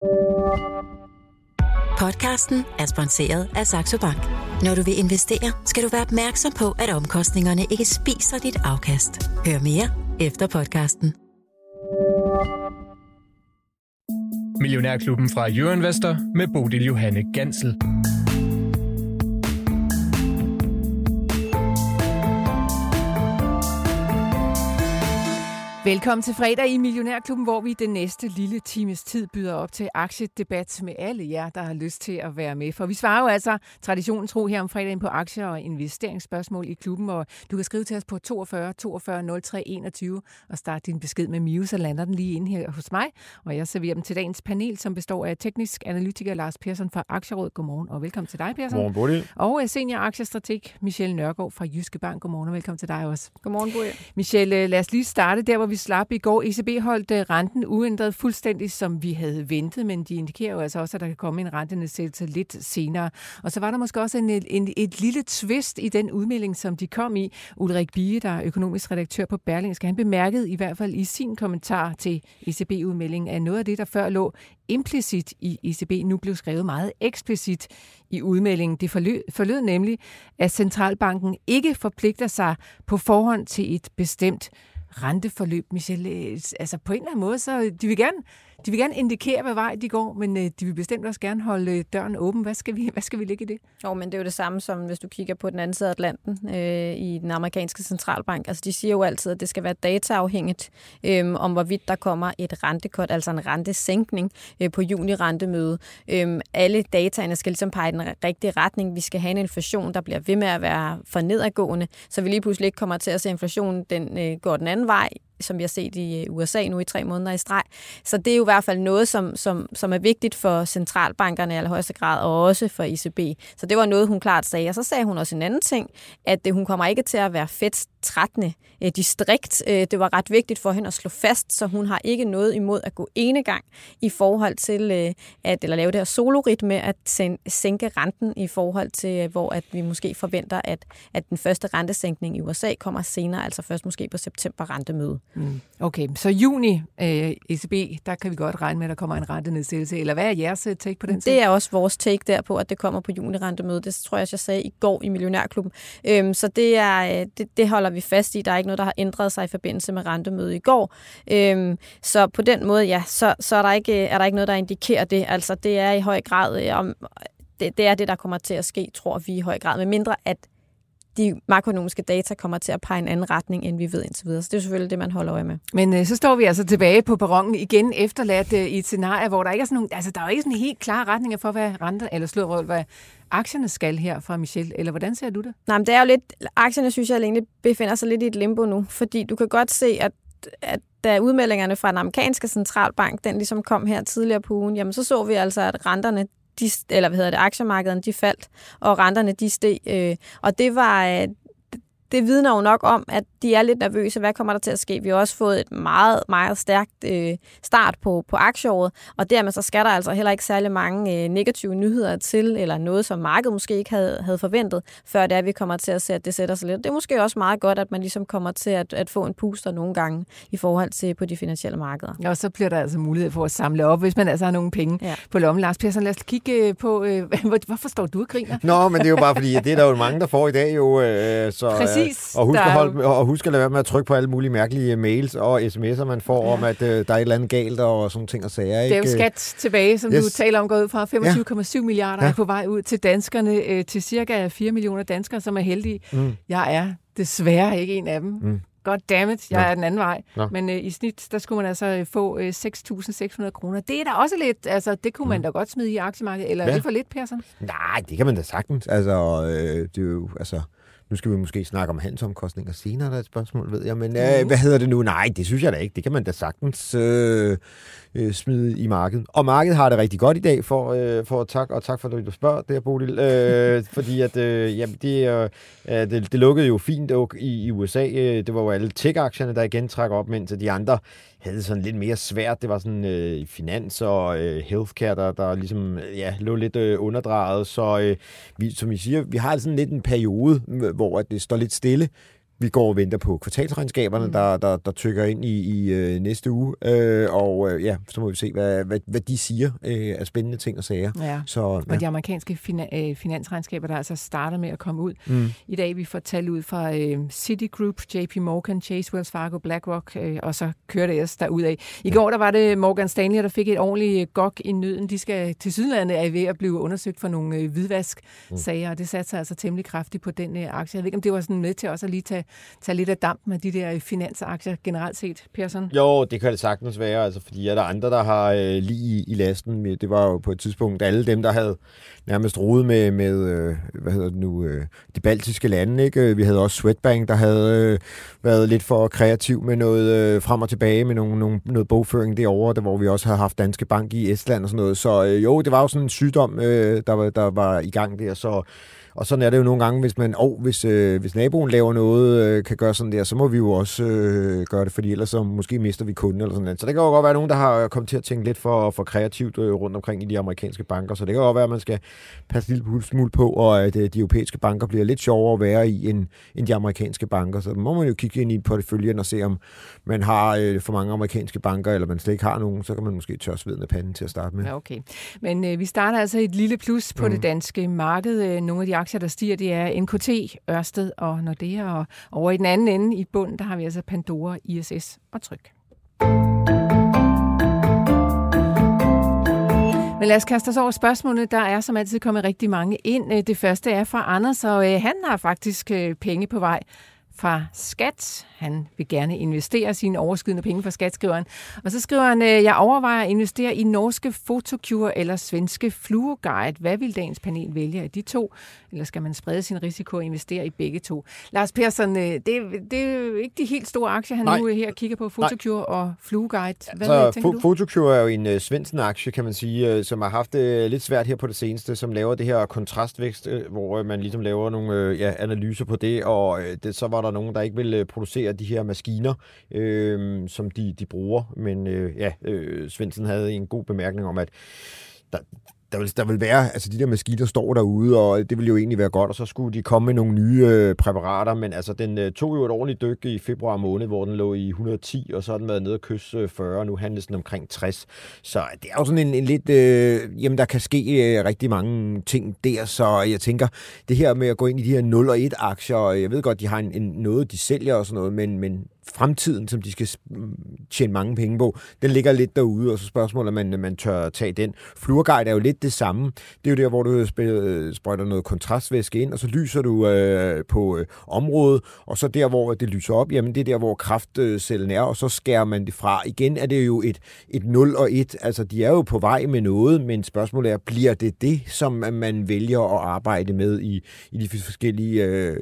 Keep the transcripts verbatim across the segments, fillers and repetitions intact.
Podcasten er sponsoreret af Saxo Bank. Når du vil investere, skal du være opmærksom på, at omkostningerne ikke spiser dit afkast. Hør mere efter podcasten. Millionærklubben fra Euroinvestor med Bodil Johanne Gansel. Velkommen til fredag i Millionærklubben, hvor vi den næste lille times tid byder op til aktiedebat med alle jer, der har lyst til at være med. For vi svarer jo altså traditionen tro her om fredagen på aktier og investeringsspørgsmål i klubben, og du kan skrive til os på toogfyrre toogfyrre nul tre enogtyve og starte din besked med Miu, så lander den lige inde her hos mig. Og jeg serverer dem til dagens panel, som består af teknisk analytiker Lars Persson fra Aktieråd. Godmorgen og velkommen til dig, Persson. Godmorgen, Bodil. Og senior aktiestrateg Michelle Nørgaard fra Jyske Bank. Godmorgen og velkommen til dig også. Godmorgen, Bodil. Michelle, lad os lige starte der, hvor vi slap i går. E C B holdt renten uændret fuldstændig, som vi havde ventet, men de indikerer jo altså også, at der kan komme en rentenedsættelse lidt senere. Og så var der måske også en, en, et lille twist i den udmelding, som de kom i. Ulrik Bie, der er økonomisk redaktør på Berlingske, han bemærkede i hvert fald i sin kommentar til E C B-udmeldingen, at noget af det, der før lå implicit i E C B, nu blev skrevet meget eksplicit i udmeldingen. Det forlød, forlød nemlig, at centralbanken ikke forpligter sig på forhånd til et bestemt renteforløb, Michelle. Altså på en eller anden måde, så de vil gerne, de vil gerne indikere, hvad vej de går, men de vil bestemt også gerne holde døren åben. Hvad skal vi, hvad skal vi lægge i det? Jo, men det er jo det samme som, hvis du kigger på den anden side af Atlanten øh, i den amerikanske centralbank. Altså de siger jo altid, at det skal være dataafhængigt øh, om, hvorvidt der kommer et rentekort, altså en rentesænkning øh, på juni-rentemøde. Øh, alle dataene skal ligesom pege i den rigtige retning. Vi skal have en inflation, der bliver ved med at være for nedadgående, så vi lige pludselig ikke kommer til at se inflationen, den øh, går den anden vej, som vi har set i U S A nu i tre måneder i streg. Så det er jo i hvert fald noget, som, som, som er vigtigt for centralbankerne i allerhøjeste grad, og også for E C B. Så det var noget, hun klart sagde. Og så sagde hun også en anden ting, at hun kommer ikke til at være fedt trættende distrikt. Det var ret vigtigt for hende at slå fast, så hun har ikke noget imod at gå enegang i forhold til at eller lave det her solorytme, at sænke renten i forhold til, hvor at vi måske forventer, at, at den første rentesænkning i U S A kommer senere, altså først måske på september-rentemøde. Mm. Okay, så juni, øh, E C B, der kan vi godt regne med, at der kommer en rentenedsættelse. Eller hvad er jeres take på den side? Det er også vores take der på, at det kommer på juni-rentemødet. Det tror jeg, jeg sagde i går i Millionærklubben. Øhm, så det, er, det, det holder vi fast i. Der er ikke noget, der har ændret sig i forbindelse med rentemødet i går. Øhm, så på den måde, ja, så, så er, der ikke, er der ikke noget, der indikerer det. Altså, det er i høj grad, om, det, det er det, der kommer til at ske, tror vi i høj grad. Med mindre, at de makroøkonomiske data kommer til at pege en anden retning, end vi ved indtil videre. Så det er selvfølgelig det, man holder øje med. Men øh, så står vi altså tilbage på perronen igen, efterladt øh, i et scenarie, hvor der ikke er sådan nogle, altså der er ikke sådan en helt klar retning for, hvad renter, eller slået hvad aktierne skal her fra Michelle, eller hvordan ser du det? Nej, men det er jo lidt, aktierne synes jeg egentlig befinder sig lidt i et limbo nu, fordi du kan godt se, at, at da udmeldingerne fra den amerikanske centralbank, den ligesom kom her tidligere på ugen, jamen så så vi altså, at renterne De, eller hvad hedder det, aktiemarkederne, de faldt, og renterne, de steg. Øh, og det var, øh, det vidner jo nok om, at de er lidt nervøse. Hvad kommer der til at ske? Vi har også fået et meget, meget stærkt øh, start på, på aktieåret, og dermed så skal der altså heller ikke særlig mange øh, negative nyheder til, eller noget, som markedet måske ikke havde, havde forventet, før det er, vi kommer til at se, at det sætter sig lidt. Det er måske også meget godt, at man ligesom kommer til at, at få en puster nogle gange i forhold til på de finansielle markeder. Og så bliver der altså mulighed for at samle op, hvis man altså har nogle penge ja. på lommen. Lars Persson, lad os kigge på, øh, hvorfor står du og griner? Nå, men det er jo bare fordi, det er der jo mange, der får i dag jo. Øh, så, Præcis. Og husk, at holde, og husk at lade være med at trykke på alle mulige mærkelige mails og sms'er, man får ja. om, at øh, der er et eller andet galt og sådan ting og sager. Det er jo skat tilbage, som yes. du taler om, går ud fra femogtyve komma syv ja. milliarder ja. er på vej ud til danskerne, øh, til cirka fire millioner danskere, som er heldige. Mm. Jeg er desværre ikke en af dem. Mm. Goddammit, jeg Nå. er den anden vej. Nå. Men øh, i snit, der skulle man altså få øh, seks tusind seks hundrede kroner. Det er da også lidt, altså det kunne man mm. da godt smide i aktiemarkedet, eller ja. er det for lidt, Persson? Nej, det kan man da sagtens. Altså, øh, det er jo, altså... Nu skal vi måske snakke om handelsomkostninger senere, der er et spørgsmål, ved jeg. Men øh, hvad hedder det nu? Nej, det synes jeg da ikke. Det kan man da sagtens øh, øh, smide i markedet. Og markedet har det rigtig godt i dag, for, øh, for tak, og tak for, at du spørger der, Bodil. Øh, fordi at, øh, jamen, det, øh, det, det lukkede jo fint i, i U S A. Det var jo alle tech-aktierne, der igen trak op, mens de andre havde sådan lidt mere svært. Det var sådan øh, finans og øh, healthcare, der, der ligesom ja, lå lidt øh, underdrejet. Så øh, vi, som I siger, vi har sådan lidt en periode, hvor det står lidt stille. vi går og venter på kvartalsregnskaberne, mm. der, der, der tykker ind i, i øh, næste uge, øh, og øh, ja, så må vi se, hvad, hvad, hvad de siger øh, af spændende ting og sager. Ja. Så, ja. Og de amerikanske fina- øh, finansregnskaber, der altså starter med at komme ud. Mm. I dag vi får tal ud fra øh, Citigroup, J P Morgan, Chase, Wells Fargo, BlackRock, øh, og så kører det ellers derudad. I ja. går der var det Morgan Stanley, der fik et ordentligt gok i nøden. De skal til Sydlandet er ved at blive undersøgt for nogle øh, hvidvask-sager, mm. og det satte sig altså temmelig kraftigt på den øh, aktie. Jeg ved ikke, om det var sådan med til også at lige tage, tage lidt af damp med de der finansaktier generelt set, Persson? Jo, det kan det sagtens være, altså, fordi er der andre, der har øh, lige i, i lasten. Det var jo på et tidspunkt alle dem, der havde nærmest rodet med, med øh, hvad hedder det nu, øh, de baltiske lande, ikke? Vi havde også Swedbank, der havde øh, været lidt for kreativ med noget øh, frem og tilbage med nogle, nogle, noget bogføring derovre, der, hvor vi også havde haft Danske Bank i Estland og sådan noget. Så øh, jo, det var jo sådan en sygdom, øh, der, var, der var i gang der, så og sådan er det jo nogle gange, hvis man, oh, hvis, øh, hvis naboen laver noget, øh, kan gøre sådan der, så må vi jo også øh, gøre det, fordi ellers så måske mister vi kunden eller sådan noget. Så det kan jo godt være nogen, der har kommet til at tænke lidt for, for kreativt øh, rundt omkring i de amerikanske banker, så det kan godt være, at man skal passe lidt smule på, og at øh, de europæiske banker bliver lidt sjovere at være i end, end de amerikanske banker. Så må man jo kigge ind i porteføljen og se, om man har øh, for mange amerikanske banker, eller man slet ikke har nogen, så kan man måske tørre sveden af panden til at starte med. Ja, okay. Men øh, vi starter altså et lille plus på mm. det danske marked. Øh, nogle af de aktier, der stiger, det er N K T, Ørsted og Nordea, og over i den anden ende i bunden, der har vi altså Pandora, I S S og Tryg. Men lad os kaste os over spørgsmålene. Der er som altid kommet rigtig mange ind. Det første er fra Anders, og øh, han har faktisk øh, penge på vej fra Skat. Han vil gerne investere sine overskydende penge fra Skat, skriver han. Og så skriver han, jeg overvejer at investere i norske Photocure eller svenske Fluoguide. Hvad vil dagens panel vælge af de to? Eller skal man sprede sin risiko og investere i begge to? Lars Persson, det, det er jo ikke de helt store aktier, han Nej. nu her kigger på, Photocure Nej. og Fluoguide. Hvad altså, tænker du? Photocure er jo en uh, svensk aktie, kan man sige, uh, som har haft det uh, lidt svært her på det seneste, som laver det her kontrastvækst, uh, hvor uh, man ligesom laver nogle uh, ja, analyser på det, og uh, det, så var der nogen, der ikke ville uh, producere de her maskiner, øh, som de, de bruger. Men øh, ja, øh, Svendsen havde en god bemærkning om, at der, der, vil, der vil være, altså de der maskiner står derude, og det ville jo egentlig være godt, og så skulle de komme med nogle nye øh, præparater, men altså den øh, tog jo et ordentligt dyk i februar måned, hvor den lå i et hundrede og ti, og så har den været nede og kysse fyrre, og nu handles den omkring tres. Så det er jo sådan en, en lidt, øh, jamen der kan ske øh, rigtig mange ting der, så jeg tænker, det her med at gå ind i de her nul og et aktier, jeg ved godt, de har en, en noget, de sælger og sådan noget, men, men fremtiden, som de skal tjene mange penge på, den ligger lidt derude, og så spørgsmålet, om man, man tør tage den. Fluorguide er jo lidt det samme. Det er jo der, hvor du sprøjter noget kontrastvæske ind, og så lyser du øh, på øh, området, og så der, hvor det lyser op, jamen det er der, hvor kraftcellen er, og så skærer man det fra. Igen er det jo et, et nul og et. Altså, de er jo på vej med noget, men spørgsmålet er, bliver det det, som man vælger at arbejde med i, i de forskellige øh,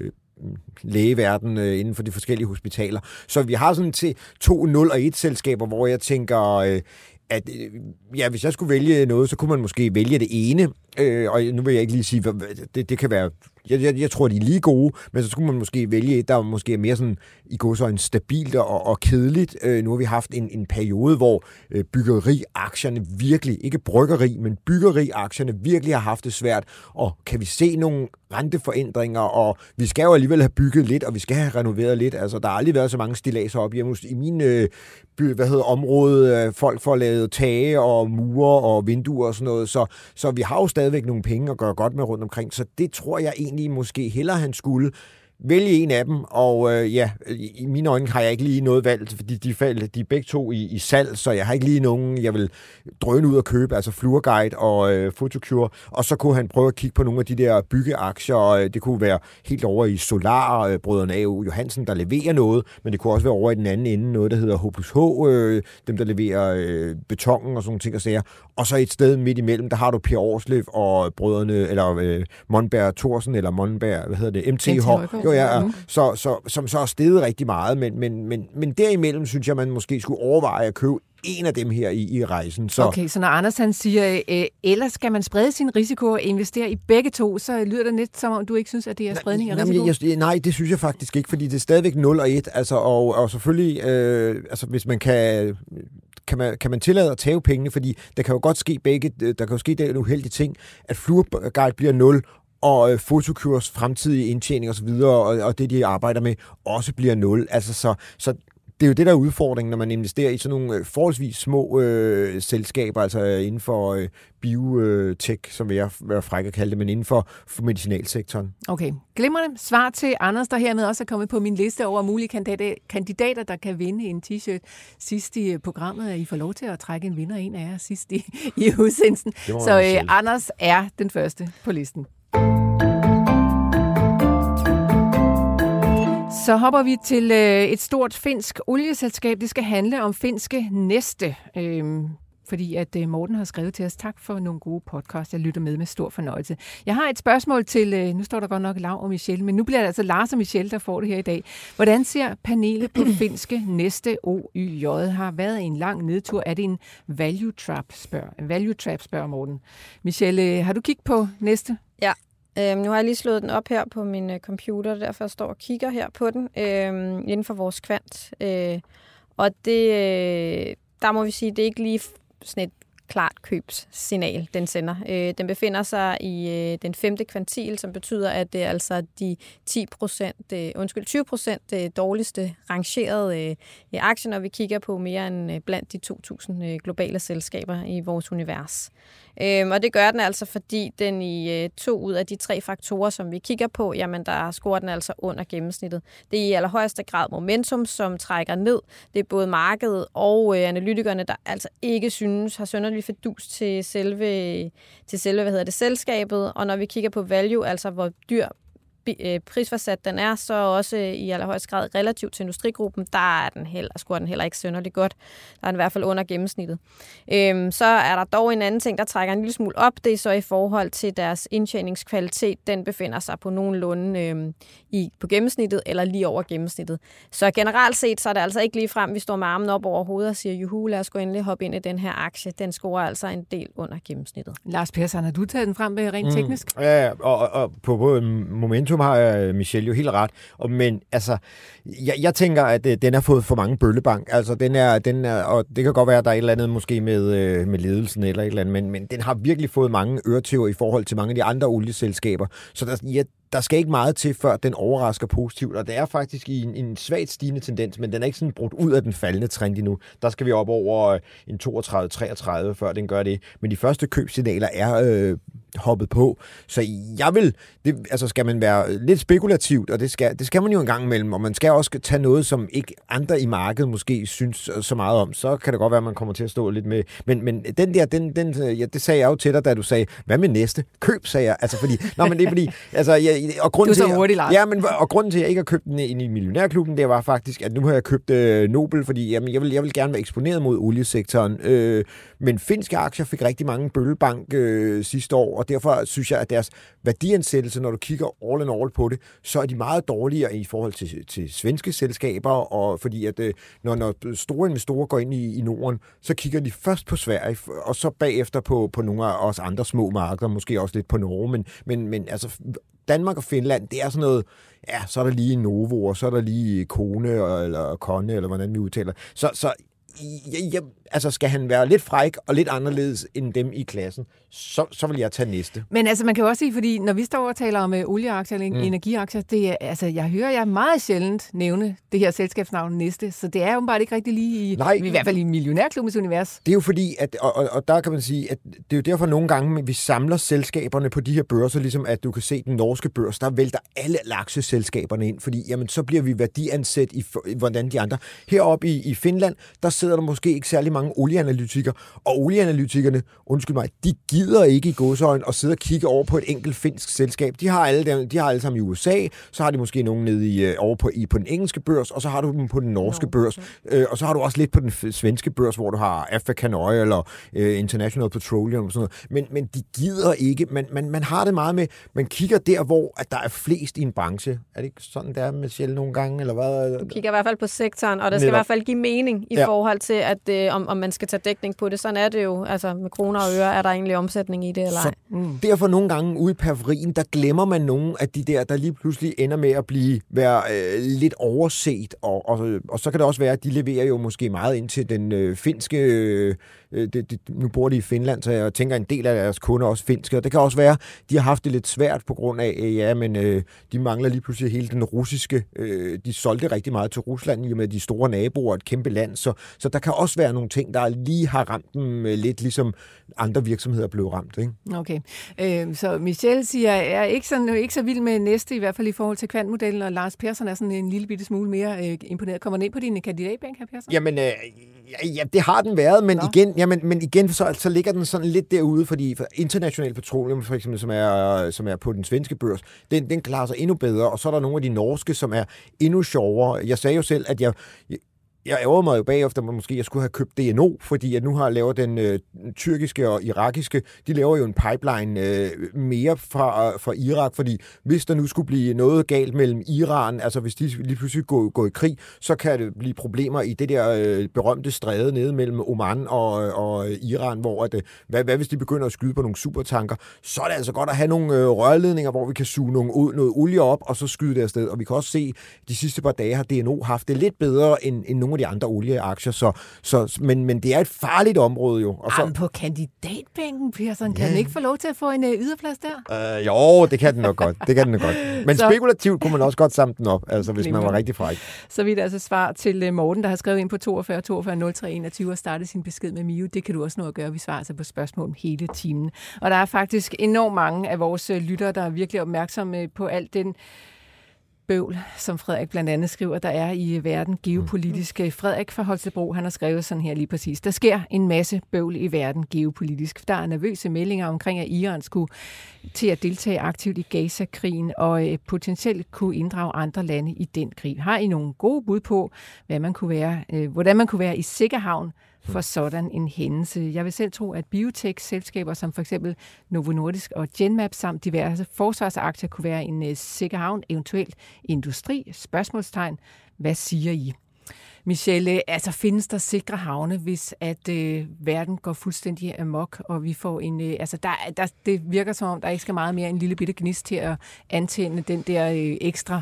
lægeverden øh, inden for de forskellige hospitaler. Så vi har sådan til to nul og et selskaber, hvor jeg tænker, øh, at øh, ja, hvis jeg skulle vælge noget, så kunne man måske vælge det ene. Øh, og nu vil jeg ikke lige sige, det, det kan være, jeg, jeg, jeg tror, de er lige gode, men så skulle man måske vælge et, der måske er mere sådan, i går så en stabilt og, og kedeligt. Øh, nu har vi haft en, en periode, hvor øh, byggeriaktierne virkelig, ikke bryggeri, men byggeriaktierne virkelig har haft det svært, og kan vi se nogle renteforændringer, og vi skal jo alligevel have bygget lidt, og vi skal have renoveret lidt. Altså, der har aldrig været så mange stilladser op hjemme i min øh, by, hvad hedder område, øh, folk får lavet tage og mure og vinduer og sådan noget, så, så vi har jo stadigvæk nogle penge at gøre godt med rundt omkring, så det tror jeg egentlig måske hellere han skulle vælge en af dem, og øh, ja, i mine øjne har jeg ikke lige noget valg, fordi de, de, de er begge to i, i salg, så jeg har ikke lige nogen, jeg vil drøne ud og købe, altså Fluorguide og øh, Photocure, og så kunne han prøve at kigge på nogle af de der byggeaktier, og øh, det kunne være helt over i Solar, øh, brødrene A O Johansen, der leverer noget, men det kunne også være over i den anden ende, noget der hedder H plus H, øh, dem der leverer øh, betongen og sådan nogle ting og sager, og så et sted midt imellem, der har du Per Årslev og brødrene, eller øh, Monberg Thorsen, eller Monberg, hvad hedder det, M T H, jo ja, mm. så, så, som så er steget rigtig meget, men, men, men, men derimellem synes jeg, man måske skulle overveje at købe en af dem her i, i rejsen. Så. Okay, så når Anders han siger, øh, ellers skal man sprede sin risiko og investere i begge to, så lyder det lidt som om, du ikke synes, at det er spredning af risiko? Jeg, jeg, nej, det synes jeg faktisk ikke, fordi det er stadigvæk nul og et, altså, og, og selvfølgelig, øh, altså, hvis man kan... Kan man, kan man tillade at tage pengene, fordi der kan jo godt ske begge, der kan jo ske den uheldige ting, at Fluorguide bliver nul, og øh, Photocures fremtidige indtjening osv., og, og det, de arbejder med, også bliver nul. Altså, så, så det er jo det, der er udfordringen, når man investerer i sådan nogle øh, forholdsvis små øh, selskaber, altså øh, inden for øh, biotech, som vil jeg være fræk at kalde det, men inden for, for medicinalsektoren. Okay. Glimrende svar til Anders, der hermed også er kommet på min liste over mulige kandidater, der kan vinde en t-shirt sidst i programmet. I får lov til at trække en vinder en af jer sidst i, i udsendelsen. Så øh, Anders er den første på listen. Så hopper vi til øh, et stort finsk olieselskab. Det skal handle om finske Neste, øh, fordi at øh, Morten har skrevet til os. Tak for nogle gode podcasts. Jeg lytter med med stor fornøjelse. Jeg har et spørgsmål til, øh, nu står der godt nok Lav og Michelle, men nu bliver det altså Lars og Michelle, der får det her i dag. Hvordan ser panelet på finske Neste O Y J? Har været en lang nedtur. Er det en value trap, spørger, en value trap, spørger Morten. Michelle, øh, har du kigget på Neste? Ja. Øhm, nu har jeg lige slået den op her på min øh, computer, derfor jeg står og kigger her på den, øh, inden for vores kvant. Øh, og det, øh, der må vi sige, det er ikke lige sådan et klart købssignal, den sender. Øh, den befinder sig i øh, den femte kvantil, som betyder, at det er altså de ti procent, øh, undskyld, tyve procent øh, dårligste rangerede øh, aktier, når vi kigger på mere end øh, blandt de to tusind øh, globale selskaber i vores univers. Øhm, og det gør den altså, fordi den i øh, to ud af de tre faktorer, som vi kigger på, jamen der scorer den altså under gennemsnittet. Det er i allerhøjeste grad momentum, som trækker ned. Det er både markedet og øh, analytikerne, der altså ikke synes har synderlig fidus til selve, til selve hvad hedder det, selskabet. Og når vi kigger på value, altså hvor dyr prisforsat den er, så også i allerhøjeste grad relativt til industrigruppen, der er den heller, scorer den heller ikke synderligt godt. Der er den i hvert fald under gennemsnittet. Øhm, så er der dog en anden ting, der trækker en lille smule op. Det er så i forhold til deres indtjeningskvalitet. Den befinder sig på nogenlunde øhm, i, på gennemsnittet eller lige over gennemsnittet. Så generelt set, så er det altså ikke lige frem, vi står med armen op over hovedet og siger, juhu, lad os gå endelig hoppe ind i den her aktie. Den scorer altså en del under gennemsnittet. Lars Persson, har du taget den frem rent mm, teknisk? Ja, og, og på både momentum har jeg, Michelle, jo helt ret. Og, men altså, jeg, jeg tænker, at øh, den har fået for mange bøllebank. Altså, den er, den er, og det kan godt være, at der er et eller andet måske med, øh, med ledelsen eller et eller andet, men, men den har virkelig fået mange øretæver i forhold til mange af de andre olieselskaber. Så der, ja, der skal ikke meget til, før den overrasker positivt, og det er faktisk i en, en svagt stigende tendens, men den er ikke sådan brudt ud af den faldende trend endnu. Der skal vi op over en toogtredive til treogtredive, før den gør det. Men de første købsignaler er øh, hoppet på, så jeg vil, det, altså skal man være lidt spekulativt, og det skal, det skal man jo en gang imellem, og man skal også tage noget, som ikke andre i markedet måske synes så meget om, så kan det godt være, at man kommer til at stå lidt med, men, men den der, den, den, ja, det sagde jeg jo til dig, da du sagde, hvad med næste? Køb, sagde jeg, altså fordi, nå, men det er fordi, altså, jeg, og grunden du er så hurtigt, Lars. Ja, men, og grunden til, at jeg ikke har købt den ind i millionærklubben, det var faktisk, at nu har jeg købt øh, Nobel, fordi jamen, jeg, vil, jeg vil gerne være eksponeret mod oliesektoren. Øh, men finske aktier fik rigtig mange bøllebank øh, sidste år, og derfor synes jeg, at deres værdiansættelse, når du kigger all in all på det, så er de meget dårligere i forhold til, til svenske selskaber, og fordi at øh, når, når store investorer går ind i, i Norden, så kigger de først på Sverige, og så bagefter på, på nogle af os andre små markeder, måske også lidt på Norge, men, men, men altså Danmark og Finland, det er sådan noget, ja, så er der lige Novo, og så er der lige Kone, eller Konne, eller hvordan vi udtaler. Så, så ja, ja, altså skal han være lidt fræk og lidt anderledes end dem i klassen, så, så vil jeg tage næste. Men altså, man kan jo også sige, fordi når vi står og taler om uh, olieaktier eller mm. energiaktier, det er, altså, jeg hører jeg meget sjældent nævne det her selskabsnavn næste, så det er jo bare ikke rigtig lige i, Nej, i hvert fald i millionærklubbens univers. Det er jo fordi, at, og, og, og der kan man sige, at det er jo derfor nogle gange, at vi samler selskaberne på de her børser, ligesom at du kan se den norske børs, der vælter alle aktieselskaberne ind, fordi jamen, så bliver vi værdiansat i, hvordan de andre. Heroppe i, i Finland, der sidder der måske ikke særlig mange olieanalytikere, og olieanalytikerne, undskyld mig, de gider ikke i gåseøjne og sidde og kigge over på et enkelt finsk selskab. De har alle, de har alle sammen i U S A, så har de måske nogen nede i, over på, i, på den engelske børs, og så har du dem på den norske børs, øh, og så har du også lidt på den svenske børs, hvor du har African Oil eller øh, International Petroleum og sådan noget. Men, men de gider ikke. Man, man, man har det meget med, man kigger der, hvor at der er flest i en branche. Er det ikke sådan, der med Michelle nogle gange? Eller hvad? Du kigger i hvert fald på sektoren, og det skal Netop. i hvert fald give mening i ja. forhold til, at øh, om, om man skal tage dækning på det. Sådan er det jo. Altså med kroner og øre, er der egentlig omsætning i det eller ej? Mm. Derfor nogle gange ude i periferien, der glemmer man nogle af de der, der lige pludselig ender med at blive være øh, lidt overset, og, og, og så kan det også være, at de leverer jo måske meget ind til den øh, finske øh, det, det, nu bor de i Finland, så jeg tænker, en del af deres kunder er også finske, og det kan også være, de har haft det lidt svært på grund af, ja, men øh, de mangler lige pludselig hele den russiske, øh, de solgte rigtig meget til Rusland, i og med de store naboer, et kæmpe land, så, så der kan også være nogle ting, der lige har ramt dem øh, lidt, ligesom andre virksomheder blev ramt, ikke? Okay, øh, så Michelle siger, jeg er ikke, sådan, ikke så vild med næste, i hvert fald i forhold til kvantmodellen, og Lars Persson er sådan en lille bitte smule mere øh, imponeret. Kommer den ind på din kandidatbænk, her Persson? Jamen, øh, ja, det har den været, men Nå. igen, jamen, men igen så, så ligger den sådan lidt derude, fordi for International Petroleum, for eksempel, som er, som er på den svenske børs, den, den klarer sig endnu bedre, og så er der nogle af de norske, som er endnu sjovere. Jeg sagde jo selv, at jeg... jeg Jeg ærger mig jo bagefter, at måske jeg skulle have købt D N O, fordi at nu har jeg lavet den øh, tyrkiske og irakiske, de laver jo en pipeline øh, mere fra, fra Irak, fordi hvis der nu skulle blive noget galt mellem Iran, altså hvis de lige pludselig går, går i krig, så kan det blive problemer i det der øh, berømte stræde nede mellem Oman og, og Iran, hvor at, øh, hvad, hvad hvis de begynder at skyde på nogle supertanker, så er det altså godt at have nogle øh, rørledninger, hvor vi kan suge nogle, ud, noget olie op, og så skyde det afsted. Og vi kan også se, at de sidste par dage har D N O haft det lidt bedre end, end nogle af de andre olieaktier, så, så, men, men det er et farligt område jo. Og så, Jamen på kandidatbænken, Persson, kan ja. den ikke få lov til at få en uh, yderplads der? Øh, jo, det kan den nok godt. Det kan den nok godt. Men så, spekulativt kunne man også godt samle den op, altså hvis man var rigtig fræk. Så vidt altså svar til Morten, der har skrevet ind på toogfyrre toogfyrre nul tre enogtyve og startet sin besked med Mio. Det kan du også nå at gøre. Vi svarer altså på spørgsmål hele timen. Og der er faktisk enormt mange af vores lyttere, der er virkelig opmærksomme på alt den bøvl, som Frederik blandt andet skriver, der er i verden geopolitisk. Frederik fra Holstebro, han har skrevet sådan her lige præcis. Der sker en masse bøvl i verden geopolitisk. Der er nervøse meldinger omkring, at Iran skulle til at deltage aktivt i Gaza-krigen og potentielt kunne inddrage andre lande i den krig. Har I nogle gode bud på, hvad man kunne være, øh, hvordan man kunne være i sikker havn for sådan en hændelse? Jeg vil selv tro, at biotech-selskaber som for eksempel Novo Nordisk og Genmap samt diverse forsvarsaktier kunne være en uh, sikker havn, eventuelt industri. Spørgsmålstegn. Hvad siger I? Michelle, altså findes der sikre havne, hvis at øh, verden går fuldstændig amok, og vi får en... Øh, altså der, der, det virker som om, der ikke skal meget mere en lille bitte gnist til at antænde den der øh, ekstra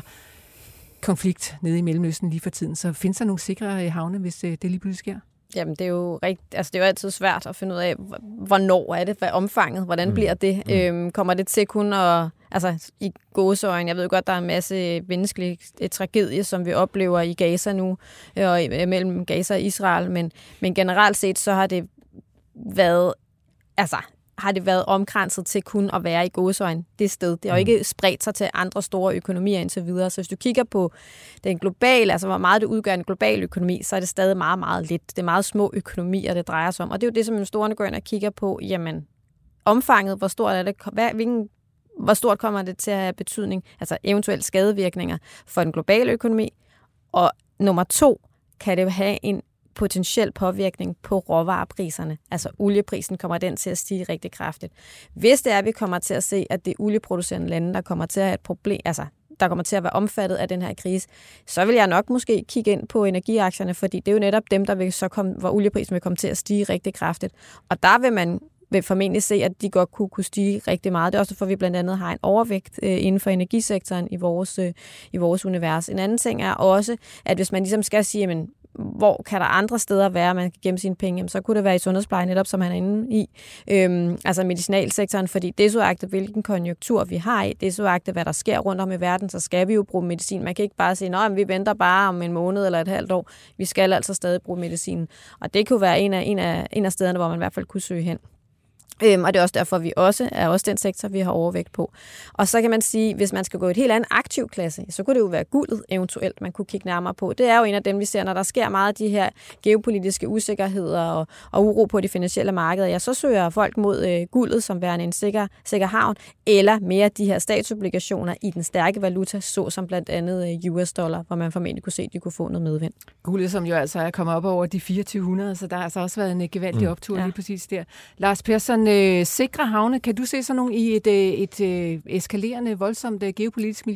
konflikt nede i Mellemøsten lige for tiden. Så findes der nogle sikre øh, havne, hvis øh, det lige pludselig sker? Jamen, det er jo rigt, altså det er jo altid svært at finde ud af, hvornår er det, hvad er omfanget, hvordan mm. bliver det? Mm. Øhm, kommer det til kun at, altså i gåseøjne, jeg ved godt, der er en masse menneskelige tragedier, som vi oplever i Gaza nu, og mellem Gaza og Israel, men, men generelt set, så har det været, altså har det været omkranset til kun at være i gåseøjne det sted. Det har jo ikke spredt sig til andre store økonomier indtil videre. Så hvis du kigger på den globale, altså hvor meget det udgør en global økonomi, så er det stadig meget, meget lidt. Det er meget små økonomier, det drejer sig om. Og det er jo det, som investorerne går ind og kigger på. Jamen, omfanget, hvor stort er det? Hvad, hvilken, hvor stort kommer det til at have betydning? Altså eventuelle skadevirkninger for den globale økonomi. Og nummer to, kan det have en potentiel påvirkning på råvarepriserne. Altså olieprisen kommer den til at stige rigtig kraftigt. Hvis det er, at vi kommer til at se, at det er olieproducerende lande, der kommer til at have et problem, altså der kommer til at være omfattet af den her krise, så vil jeg nok måske kigge ind på energiaktierne, fordi det er jo netop dem, der vil så komme, hvor olieprisen vil komme til at stige rigtig kraftigt. Og der vil man vil formentlig se, at de godt kunne, kunne stige rigtig meget. Det er også derfor, vi blandt andet har en overvægt øh, inden for energisektoren i vores, øh, i vores univers. En anden ting er også, at hvis man ligesom skal sige, jamen, hvor kan der andre steder være, man kan gemme sine penge, jamen, så kunne det være i sundhedsplejen, netop som han er inde i. Øhm, altså medicinalsektoren, fordi desuagtet hvilken konjunktur vi har i, desuagtet hvad der sker rundt om i verden, så skal vi jo bruge medicin. Man kan ikke bare sige, at vi venter bare om en måned eller et halvt år. Vi skal altså stadig bruge medicin. Og det kunne være en af, en af, en af stederne, hvor man i hvert fald kunne søge hen. Øhm, og det er også derfor, at vi også er også den sektor, vi har overvægt på. Og så kan man sige, hvis man skal gå i et helt andet aktiv klasse, så kunne det jo være guldet eventuelt, man kunne kigge nærmere på. Det er jo en af dem, vi ser, når der sker meget af de her geopolitiske usikkerheder og, og uro på de finansielle markeder. Ja, så søger folk mod øh, guldet som værende en sikker, sikker havn, eller mere de her statsobligationer i den stærke valuta, såsom blandt andet øh, U S dollar, hvor man formentlig kunne se, at de kunne få noget medvind. Guldet, som jo altså er kommet op over de fireogtyve hundrede, så der har altså også været en gevaldig optur mm. lige præcis der. Lars Persson, Øh, sikre havne. Kan du se sådan nogle i et, et, et eskalerende, voldsomt geopolitisk miljø?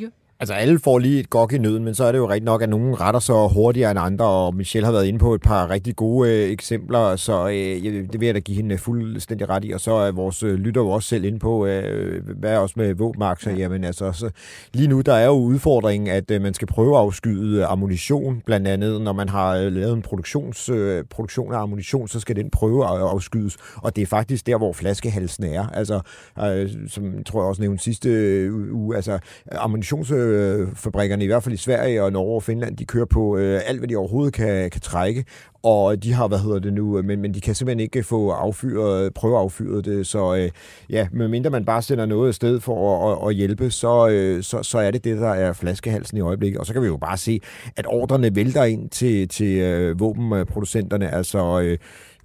Altså alle får lige et gok i nøden, men så er det jo rigtig nok, at nogen retter så hurtigere end andre, og Michelle har været inde på et par rigtig gode øh, eksempler, så øh, det vil jeg da give hende fuldstændig ret i, og så er vores øh, lytter jo også selv inde på, øh, hvad er også med våbenaktier, ja. Jamen altså, så, lige nu der er jo udfordringen, at øh, man skal prøve at afskyde ammunition, blandt andet, når man har øh, lavet en produktions, øh, produktion af ammunition, så skal den prøve at afskydes, og det er faktisk der, hvor flaskehalsen er, altså, øh, som tror jeg også nævnte sidste uge, altså ammunitionsfabrikkerne, i hvert fald i Sverige og Norge og Finland, de kører på øh, alt, hvad de overhovedet kan, kan trække, og de har, hvad hedder det nu, men, men de kan simpelthen ikke få affyret, prøve at affyre det, så øh, ja, medmindre man bare sender noget afsted for at, at, at hjælpe, så, øh, så, så er det det, der er flaskehalsen i øjeblikket, og så kan vi jo bare se, at ordrene vælter ind til, til øh, våbenproducenterne, altså øh,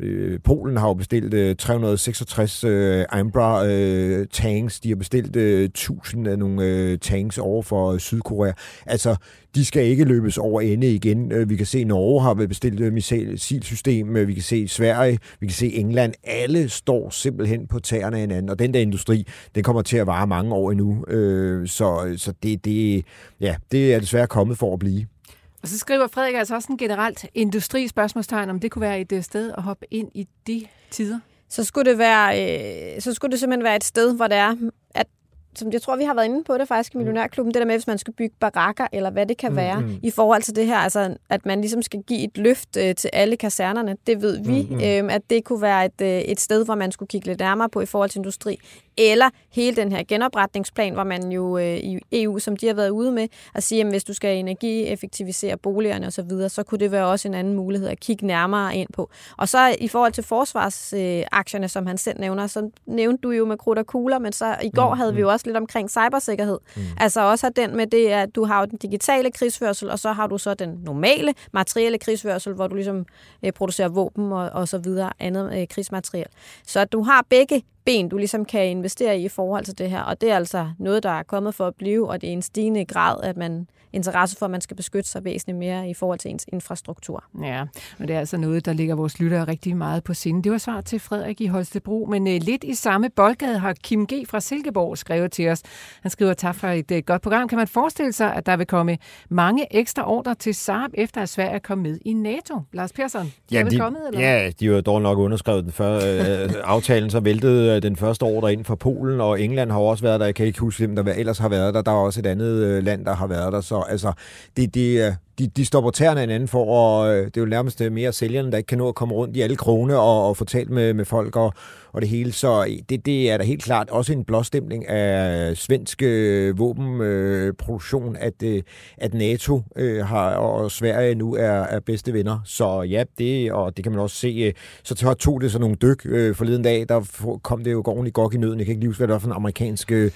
Polen har jo bestilt øh, tre hundrede og seksogtres øh, Ambra øh, tanks. De har bestilt øh, tusind af nogle øh, tanks over for Sydkorea. Altså, de skal ikke løbes over ende igen. Vi kan se, at Norge har bestilt et missilsystem. Vi kan se Sverige. Vi kan se England. Alle står simpelthen på tæerne af hinanden. Og den der industri, den kommer til at vare mange år endnu. Øh, så så det, det, ja, det er desværre kommet for at blive. Og så skriver Frederik altså også en generelt industrispørgsmålstegn, om det kunne være et sted at hoppe ind i de tider. Så skulle det være, øh, så skulle det simpelthen være et sted, hvor det er, at som jeg tror, vi har været inde på det faktisk i Millionærklubben, det der med, hvis man skal bygge barakker, eller hvad det kan være, mm-hmm. i forhold til det her, altså at man ligesom skal give et løft øh, til alle kasernerne, det ved vi, mm-hmm. øh, at det kunne være et, øh, et sted, hvor man skulle kigge lidt nærmere på i forhold til industri, eller hele den her genopretningsplan, hvor man jo øh, i E U, som de har været ude med, at sige, at hvis du skal energieffektivisere boligerne osv., så, videre, så kunne det være også en anden mulighed at kigge nærmere ind på. Og så i forhold til forsvarsaktierne, øh, som han selv nævner, så nævnte du jo med krudt og kugler, men så i går mm-hmm. havde vi jo også lidt omkring cybersikkerhed. Mm. Altså også har den med det, at du har den digitale krigsførsel, og så har du så den normale materielle krigsførsel, hvor du ligesom øh, producerer våben og, og så videre, andet øh, krigsmateriel. Så du har begge ben, du ligesom kan investere i i forhold til det her, og det er altså noget, der er kommet for at blive, og det er en stigende grad, at man interesse for, at man skal beskytte sig væsentligt mere i forhold til ens infrastruktur. Ja, og det er altså noget, der ligger vores lyttere rigtig meget på sinde. Det var svar til Frederik i Holstebro, men uh, lidt i samme boldgade har Kim G. fra Silkeborg skrevet til os. Han skriver, tak for et uh, godt program. Kan man forestille sig, at der vil komme mange ekstra ordre til Saab, efter at Sverige er kommet med i NATO? Lars Persson, ja, er de, kommet, eller? Ja, de har jo dog nok underskrevet den før øh, aftalen, så væltede den første ordre ind fra Polen, og England har også været der. Jeg kan ikke huske, hvem der ellers har været der. Der er også et andet land, der har været der, så altså, det, det, de, de står på tæerne hinanden for, og det er jo nærmest mere sælgerne, der ikke kan nå at komme rundt i alle krone og, og få talt med, med folk og, og det hele. Så det, det er da helt klart også en blåstempling af svensk øh, våbenproduktion, øh, at, øh, at NATO øh, har, og Sverige nu er, er bedste venner. Så ja, det, og det kan man også se. Øh, så tog det så nogle dyk øh, forleden dag, der kom det jo ordentligt godt i nøden. Jeg kan ikke lige huske, hvad det var for en amerikansk øh,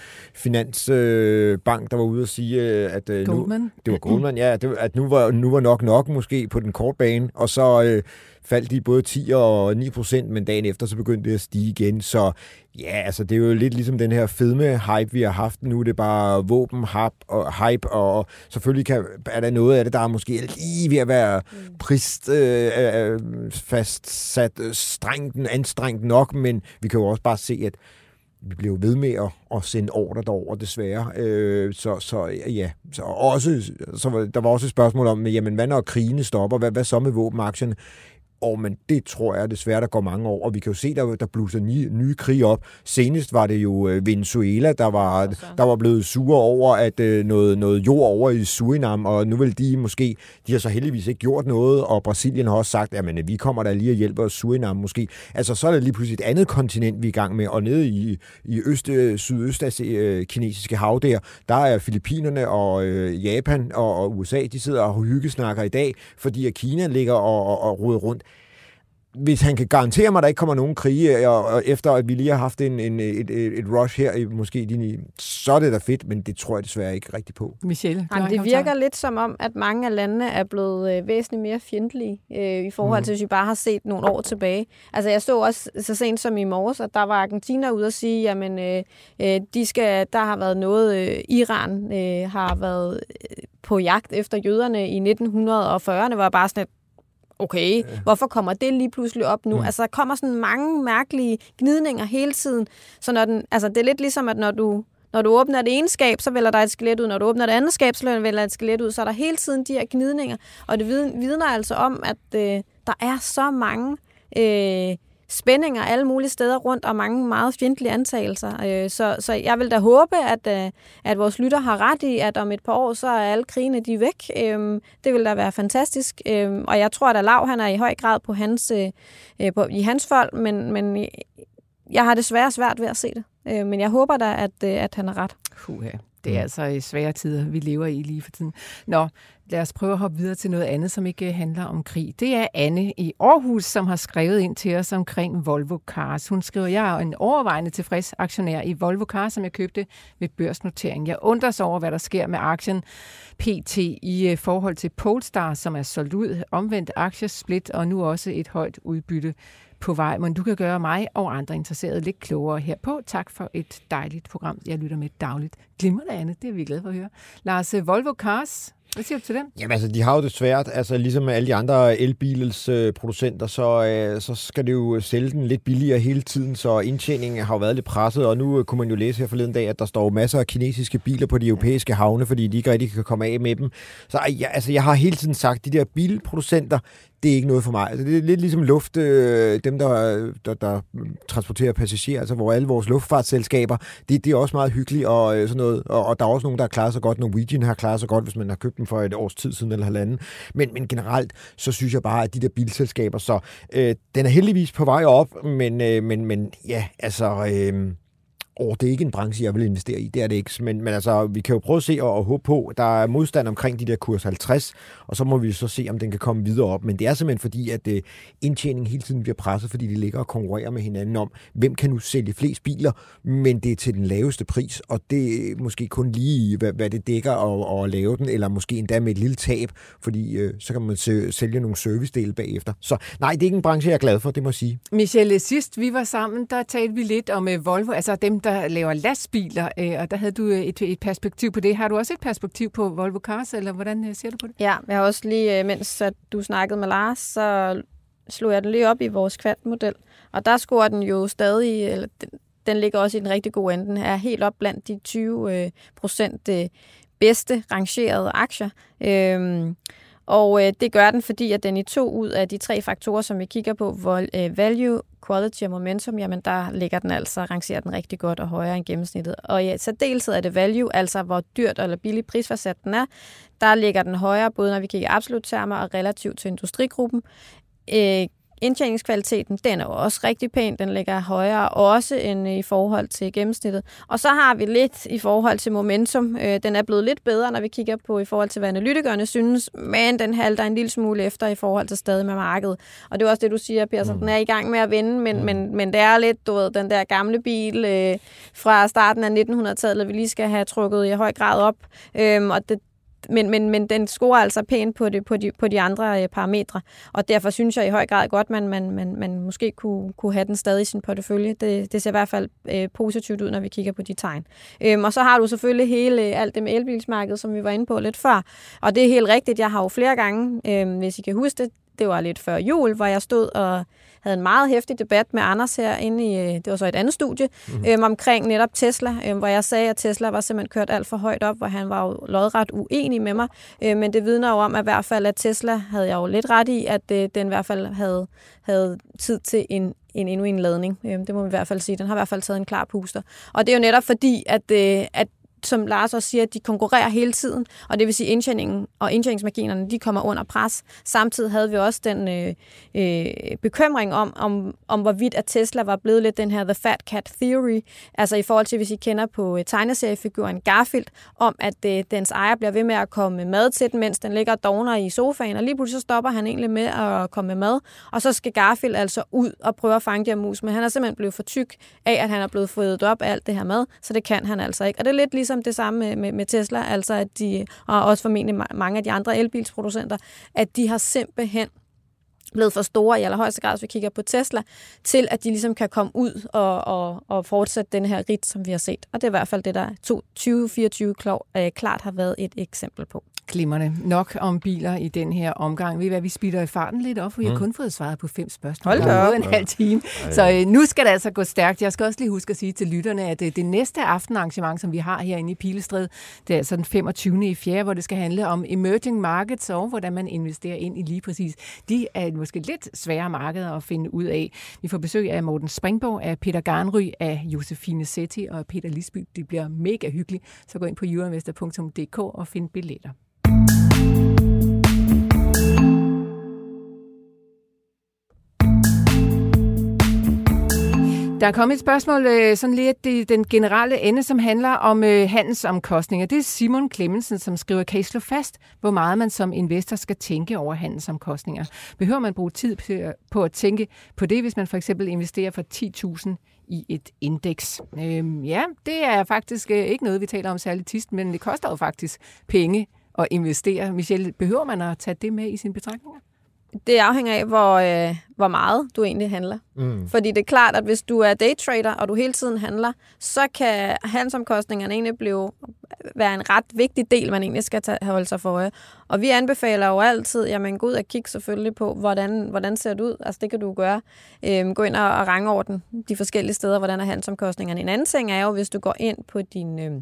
finansbank, øh, der var ude og sige, øh, at øh, nu, det var Goldman, ja, det, at nu var, nu var nok nok måske på den korte bane, og så øh, faldt de både ti og ni procent, men dagen efter så begyndte det at stige igen. Så ja, altså det er jo lidt ligesom den her fedme-hype, vi har haft nu. Det er bare våben-hype, og, hype, og selvfølgelig kan, er der noget af det, der er måske lige ved at være mm. prist øh, fastsat, strengt, anstrengt nok, men vi kan jo også bare se, at vi bliver ved med at, at sende ordre derover, desværre. Øh, så, så ja, så også, så der var også et spørgsmål om, jamen hvad når krigene stopper? Hvad, hvad så med våbenaktierne? Og men det tror jeg desværre, der går mange år, og vi kan jo se, der, der bluser nye, nye krig op. Senest var det jo Venezuela, der var, der var blevet sure over, at øh, noget, noget jord over i Surinam, og nu vil de måske, de har så heldigvis ikke gjort noget, og Brasilien har også sagt, at vi kommer der lige og hjælper Surinam måske. Altså så er det lige pludselig et andet kontinent, vi er i gang med, og nede i, i øst, sydøst-kinesiske hav der, der er Filippinerne og øh, Japan og, og U S A, de sidder og hyggesnakker i dag, fordi at Kina ligger og, og, og roder rundt. Hvis han kan garantere mig, at der ikke kommer nogen krige, og, og efter at vi lige har haft en, en, et, et rush her, måske de, så er det da fedt, men det tror jeg desværre ikke rigtigt på. Michelle? Jamen, det virker lidt som om, at mange af landene er blevet øh, væsentligt mere fjendtlige øh, i forhold til, mm. hvis vi bare har set nogle år tilbage. Altså jeg så også så sent som i morges, at der var Argentina ude at sige, jamen øh, øh, de skal, der har været noget, øh, Iran øh, har været på jagt efter jøderne i nitten fyrrerne, var bare sådan et okay, hvorfor kommer det lige pludselig op nu? Mm. Altså, der kommer sådan mange mærkelige gnidninger hele tiden. Så når den, altså, det er lidt ligesom, at når du, Når du åbner det ene skab, så vælger der et skelet ud. Når du åbner det andet skab, så vælger der et skelet ud. Så er der hele tiden de her gnidninger. Og det vidner altså om, at øh, der er så mange øh, spændinger alle mulige steder rundt, og mange meget fjendtlige antagelser. Øh, så, så jeg vil da håbe, at, øh, at vores lytter har ret i, at om et par år, så er alle krigene de væk. Øh, det vil da være fantastisk. Øh, og jeg tror, at Lav, han er i høj grad på hans, øh, på, i hans fold, men, men jeg har desværre svært ved at se det. Øh, men jeg håber da, at, øh, at han har ret. Puha. Det er altså svære tider, vi lever i lige for tiden. Nå, lad os prøve at hoppe videre til noget andet, som ikke handler om krig. Det er Anne i Aarhus, som har skrevet ind til os omkring Volvo Cars. Hun skriver, jeg er en overvejende tilfreds aktionær i Volvo Cars, som jeg købte ved børsnotering. Jeg undres over, hvad der sker med aktien P T i forhold til Polestar, som er solgt ud, omvendt aktiesplit og nu også et højt udbytte på vej, men du kan gøre mig og andre interesserede lidt klogere herpå. Tak for et dejligt program, jeg lytter med dagligt. Glimrende, Anne, det er vi glade for at høre. Lars, Volvo Cars, hvad siger du til dem? Jamen altså, de har jo det svært. Altså, ligesom alle de andre elbilsproducenter, så, øh, så skal det jo sælge den lidt billigere hele tiden, så indtjeningen har jo været lidt presset, og nu kunne man jo læse her forleden dag, at der står masser af kinesiske biler på de europæiske havne, fordi de ikke rigtig kan komme af med dem. Så jeg, altså, jeg har hele tiden sagt, at de der bilproducenter, det er ikke noget for mig. Altså, det er lidt ligesom luft, øh, dem der, der, der transporterer passagerer, altså hvor alle vores luftfartsselskaber, det, det er også meget hyggeligt og øh, sådan noget, og, og der er også nogen, der har klaret sig godt. Norwegian har klaret sig godt, hvis man har købt dem for et års tid siden eller halvanden. Men, men generelt, så synes jeg bare, at de der bilselskaber, så øh, den er heldigvis på vej op, men, øh, men, men ja, altså... Øh, Oh, det er ikke en branche, jeg vil investere i, det er det ikke. Men, men altså, vi kan jo prøve at se og, og håbe på, der er modstand omkring de der kurs halvtreds, og så må vi så se, om den kan komme videre op. Men det er simpelthen fordi, at uh, indtjeningen hele tiden bliver presset, fordi de ligger og konkurrerer med hinanden om, hvem kan nu sælge flest biler, men det er til den laveste pris, og det er måske kun lige, hvad, hvad det dækker at, at lave den, eller måske endda med et lille tab, fordi uh, så kan man se, sælge nogle servicedele bagefter. Så nej, det er ikke en branche, jeg er glad for, det må jeg sige. Michelle, sidst vi var sammen, der talte vi lidt om uh, Volvo, altså dem, der laver lastbiler, og der havde du et, et perspektiv på det. Har du også et perspektiv på Volvo Cars, eller hvordan ser du på det? Ja, jeg har også lige, mens du snakkede med Lars, så slog jeg den lige op i vores kvantmodel, og der scorer den jo stadig, eller den, den ligger også i den rigtig gode ende. Den er helt op blandt de tyve procent bedste rangerede aktier. Øhm, Og øh, det gør den, fordi at den i to ud af de tre faktorer, som vi kigger på, vol, øh, value, quality og momentum, jamen der ligger den altså, rangerer den rigtig godt og højere end gennemsnittet. Og ja, så dels er det value, altså hvor dyrt eller billig prisfastsat den er, der ligger den højere, både når vi kigger absolut termer og relativt til industrigruppen. Øh, Indtjeningskvaliteten, den er også rigtig pæn. Den ligger højere også end i forhold til gennemsnittet. Og så har vi lidt i forhold til momentum. Den er blevet lidt bedre, når vi kigger på i forhold til, hvad analytikerne synes, men den halter en lille smule efter i forhold til stadig med markedet. Og det er også det, du siger, Per, så mm. den er i gang med at vinde, men, mm. men, men det er lidt, du ved, den der gamle bil øh, fra starten af nitten hundrede-tallet, vi lige skal have trukket i høj grad op. Øhm, og det Men, men, men den scorer altså pænt på, det, på, de, på de andre øh, parametre, og derfor synes jeg i høj grad godt, man, man, man, man måske kunne, kunne have den stadig i sin portefølje. Det, det ser i hvert fald øh, positivt ud, når vi kigger på de tegn. Øhm, og så har du selvfølgelig hele alt det med elbilsmarkedet, som vi var inde på lidt før, og det er helt rigtigt. Jeg har jo flere gange, øh, hvis I kan huske det, det var lidt før jul, hvor jeg stod og havde en meget heftig debat med Anders herinde i, det var så et andet studie, mm-hmm. øhm, omkring netop Tesla, øhm, hvor jeg sagde, at Tesla var simpelthen kørt alt for højt op, hvor han var jo lodret uenig med mig. Øhm, men det vidner jo om, at i hvert fald, at Tesla havde jeg jo lidt ret i, at øh, den i hvert fald havde, havde tid til en en endnu en ladning. Øhm, det må vi i hvert fald sige. Den har i hvert fald taget en klar puster. Og det er jo netop fordi, at, øh, at som Lars også siger, at de konkurrerer hele tiden, og det vil sige, at indtjeningen og indtjeningsmarginerne, de kommer under pres. Samtidig havde vi også den øh, øh, bekymring om, om, om, hvorvidt at Tesla var blevet lidt den her The Fat Cat Theory, altså i forhold til, hvis I kender på øh, tegneseriefiguren Garfield, om at øh, dens ejer bliver ved med at komme med mad til den, mens den ligger og dogner i sofaen, og lige pludselig så stopper han egentlig med at komme med mad, og så skal Garfield altså ud og prøve at fange de her mus, men han er simpelthen blevet for tyk af, at han er blevet fået op af alt det her mad, så det kan han altså ikke. Og det er lidt ligesom det samme med, med, med Tesla, altså at de, og også formentlig mange af de andre elbilsproducenter, at de har simpelthen blevet for store i allerhøjeste grad, hvis vi kigger på Tesla, til at de ligesom kan komme ud og, og, og fortsætte den her ridt, som vi har set. Og det er i hvert fald det, der tyve fireogtyve klart har været et eksempel på. Glimrende. Nok om biler i den her omgang. Ved I hvad, vi speeder i farten lidt op, for vi har kun fået svaret på fem spørgsmål. Hold da op. En halv time. Så øh, nu skal det altså gå stærkt. Jeg skal også lige huske at sige til lytterne, at øh, det næste aftenarrangement, som vi har herinde i Pilestræde, det er altså den femogtyvende i fjerde, hvor det skal handle om emerging markets og hvordan man investerer ind i lige præcis. De er måske lidt svære markeder at finde ud af. Vi får besøg af Morten Springborg, af Peter Garnry, af Josefine Setti og Peter Lisby. Det bliver mega hyggeligt. Så gå ind på euroinvestor punktum d k og find billetter. Der er kommet et spørgsmål, sådan lidt i den generelle ende, som handler om handelsomkostninger. Det er Simon Clemmensen, som skriver, kan I slå fast, hvor meget man som investor skal tænke over handelsomkostninger? Behøver man bruge tid på at tænke på det, hvis man for eksempel investerer for ti tusind i et indeks? Øhm, ja, det er faktisk ikke noget, vi taler om særligt tit, men det koster jo faktisk penge at investere. Michelle, behøver man at tage det med i sine betragtninger? Det afhænger af, hvor, øh, hvor meget du egentlig handler. Mm. Fordi det er klart, at hvis du er daytrader, og du hele tiden handler, så kan handelsomkostningerne egentlig blive, være en ret vigtig del, man egentlig skal tage, holde sig for øje. Og vi anbefaler jo altid, jamen gå ud og kigge selvfølgelig på, hvordan, hvordan ser det ud. Altså det kan du gøre. Øhm, gå ind og, og rangordne de forskellige steder, hvordan er handelsomkostningerne. En anden ting er jo, hvis du går ind på din, øh,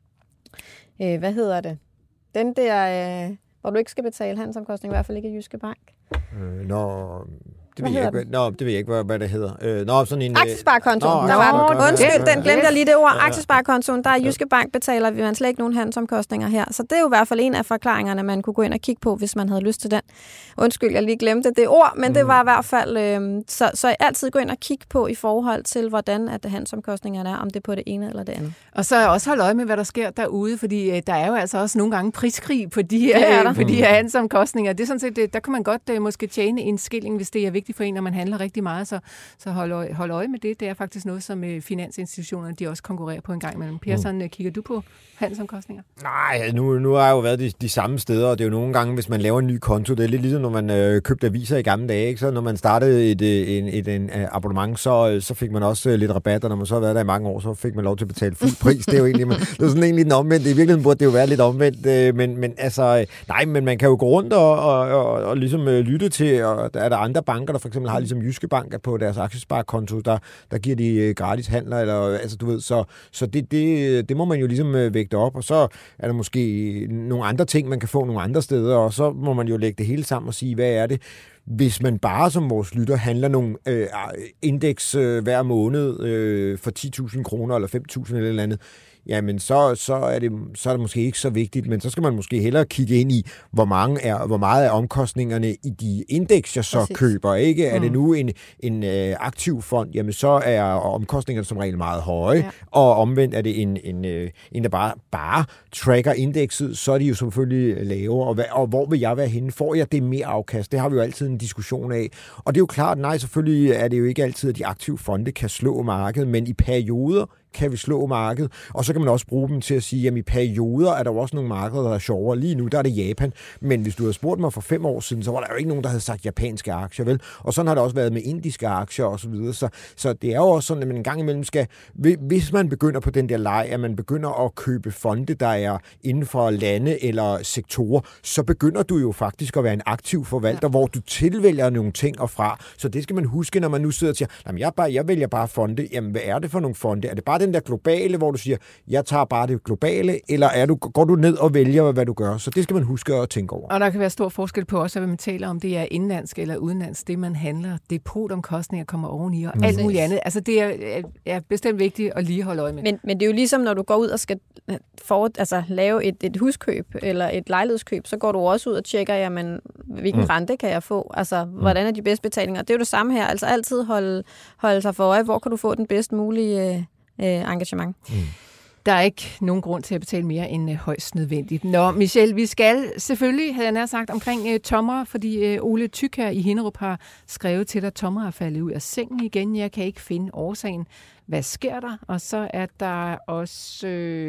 øh, hvad hedder det? Den der, øh, hvor du ikke skal betale handelsomkostninger, i hvert fald ikke i Jyske Bank. Øh, nå, det ved, jeg ikke, nå, det ved jeg ikke, hvad, hvad det hedder. Øh, nå, sådan en... Aktiesparekontoen. Der var den. Undskyld, den glemte jeg lige det ord. Aktiesparekontoen, der er Jyske Bank betaler vi man slet ikke nogen handelsomkostninger her. Så det er jo i hvert fald en af forklaringerne, man kunne gå ind og kigge på, hvis man havde lyst til den. Undskyld, jeg lige glemte det ord, men det var i hvert fald... Øh, så, så altid gå ind og kigge på i forhold til, hvordan at handelsomkostningerne er, om det er på det ene eller det andet. Og så også holde øje med, hvad der sker derude, fordi øh, der er jo altså også nogle gange priskrig på de her, øh, på de her handelsomkostninger. Det er sådan set, det, der kan man godt øh, måske tjene en skilling, hvis det er vigtigt for en, når man handler rigtig meget, så, så hold, øje, hold øje med det. Det er faktisk noget, som øh, finansinstitutionerne de også konkurrerer på en gang imellem. Per, sådan, øh, kigger du på handelsomkostninger? Nej, nu, nu har jeg jo været de, de samme steder, og det er jo nogle gange, hvis man laver en ny konto, det er lidt ligesom, når man øh, købte aviser i gamle dage, ikke? Så når man startede et, et, et, et, et abonnement, så, så fik man også lidt rabat, og når man så har været der i mange år, så fik man lov til at betale fuld pris. Det er jo egentlig, man, det er sådan egentlig den omvendt. I virkeligheden burde det jo være lidt omvendt, øh, men, men altså, nej, men man kan jo gå rundt og, og, og, og ligesom øh, lytte til, og der er der andre banker, der for eksempel har ligesom Jyske Bank på deres aktiesparekonto, der, der giver de gratis handler, eller altså du ved, så, så det, det, det må man jo ligesom vægte op, og så er der måske nogle andre ting, man kan få nogle andre steder, og så må man jo lægge det hele sammen og sige, hvad er det? Hvis man bare som vores lytter handler nogle øh, indeks øh, hver måned øh, for ti tusind kroner eller fem tusind eller et eller andet, jamen så, så, er det, så er det måske ikke så vigtigt, men så skal man måske hellere kigge ind i, hvor, mange er, hvor meget er omkostningerne i de indeks, jeg så Præcis. køber. Ikke? Er mm. det nu en, en øh, aktiv fond, jamen så er omkostningerne som regel meget høje, ja. Og omvendt er det en, en, øh, en der bare, bare tracker indekset, så er de jo selvfølgelig lavere. Og, hvad, og hvor vil jeg være henne? Får jeg det mere afkast? Det har vi jo altid en diskussion af. Og det er jo klart, nej, selvfølgelig er det jo ikke altid, at de aktive fonde kan slå markedet, men i perioder kan vi slå markedet, og så kan man også bruge dem til at sige, jamen i perioder er der jo også nogle markeder, der er sjovere. Lige nu, der er det Japan, men hvis du havde spurgt mig for fem år siden, så var der jo ikke nogen, der havde sagt japanske aktier, vel? Og sådan har det også været med indiske aktier og så videre. Så, så det er jo også sådan, at man en gang imellem skal, hvis man begynder på den der leg, at man begynder at købe fonde, der er inden for lande eller sektorer, så begynder du jo faktisk at være en aktiv forvalter, ja. Hvor du tilvælger nogle ting og fra. Så det skal man huske, når man nu sidder og siger, jamen jeg, bare, jeg vælger bare fonde. Jamen hvad er det for nogle fonde? Er det bare den der globale, hvor du siger, jeg tager bare det globale, eller er du, går du ned og vælger, hvad du gør? Så det skal man huske at tænke over. Og der kan være stor forskel på også, hvad man taler om, det er indlandsk eller udenlandsk, det man handler, depotomkostninger kommer oveni, og mm. alt muligt andet. Altså det er, er bestemt vigtigt at lige holde øje med. Men, men det er jo ligesom, når du går ud og skal for, altså, lave et, et huskøb eller et lejlighedskøb, så går du også ud og tjekker, jamen, hvilken mm. rente kan jeg få? Altså, mm. hvordan er de bedste betalinger? Det er jo det samme her. Altså altid holde, holde sig for øje, hvor kan du få den bedst mulige øh, engagement. Mm. Der er ikke nogen grund til at betale mere end øh, højst nødvendigt. Nå, Michelle, vi skal selvfølgelig, havde jeg nær sagt, omkring øh, Tomra, fordi øh, Ole Tyk her i Hinderup har skrevet til dig, at Tomra er faldet ud af sengen igen. Jeg kan ikke finde årsagen. Hvad sker der? Og så er der også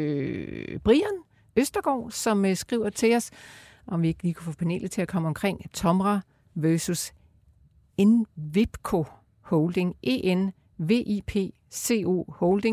øh, Brian Østergaard, som øh, skriver til os, om vi ikke lige kunne få panelet til at komme omkring Tomra versus Envipco Holding, E N V I P C O Holding.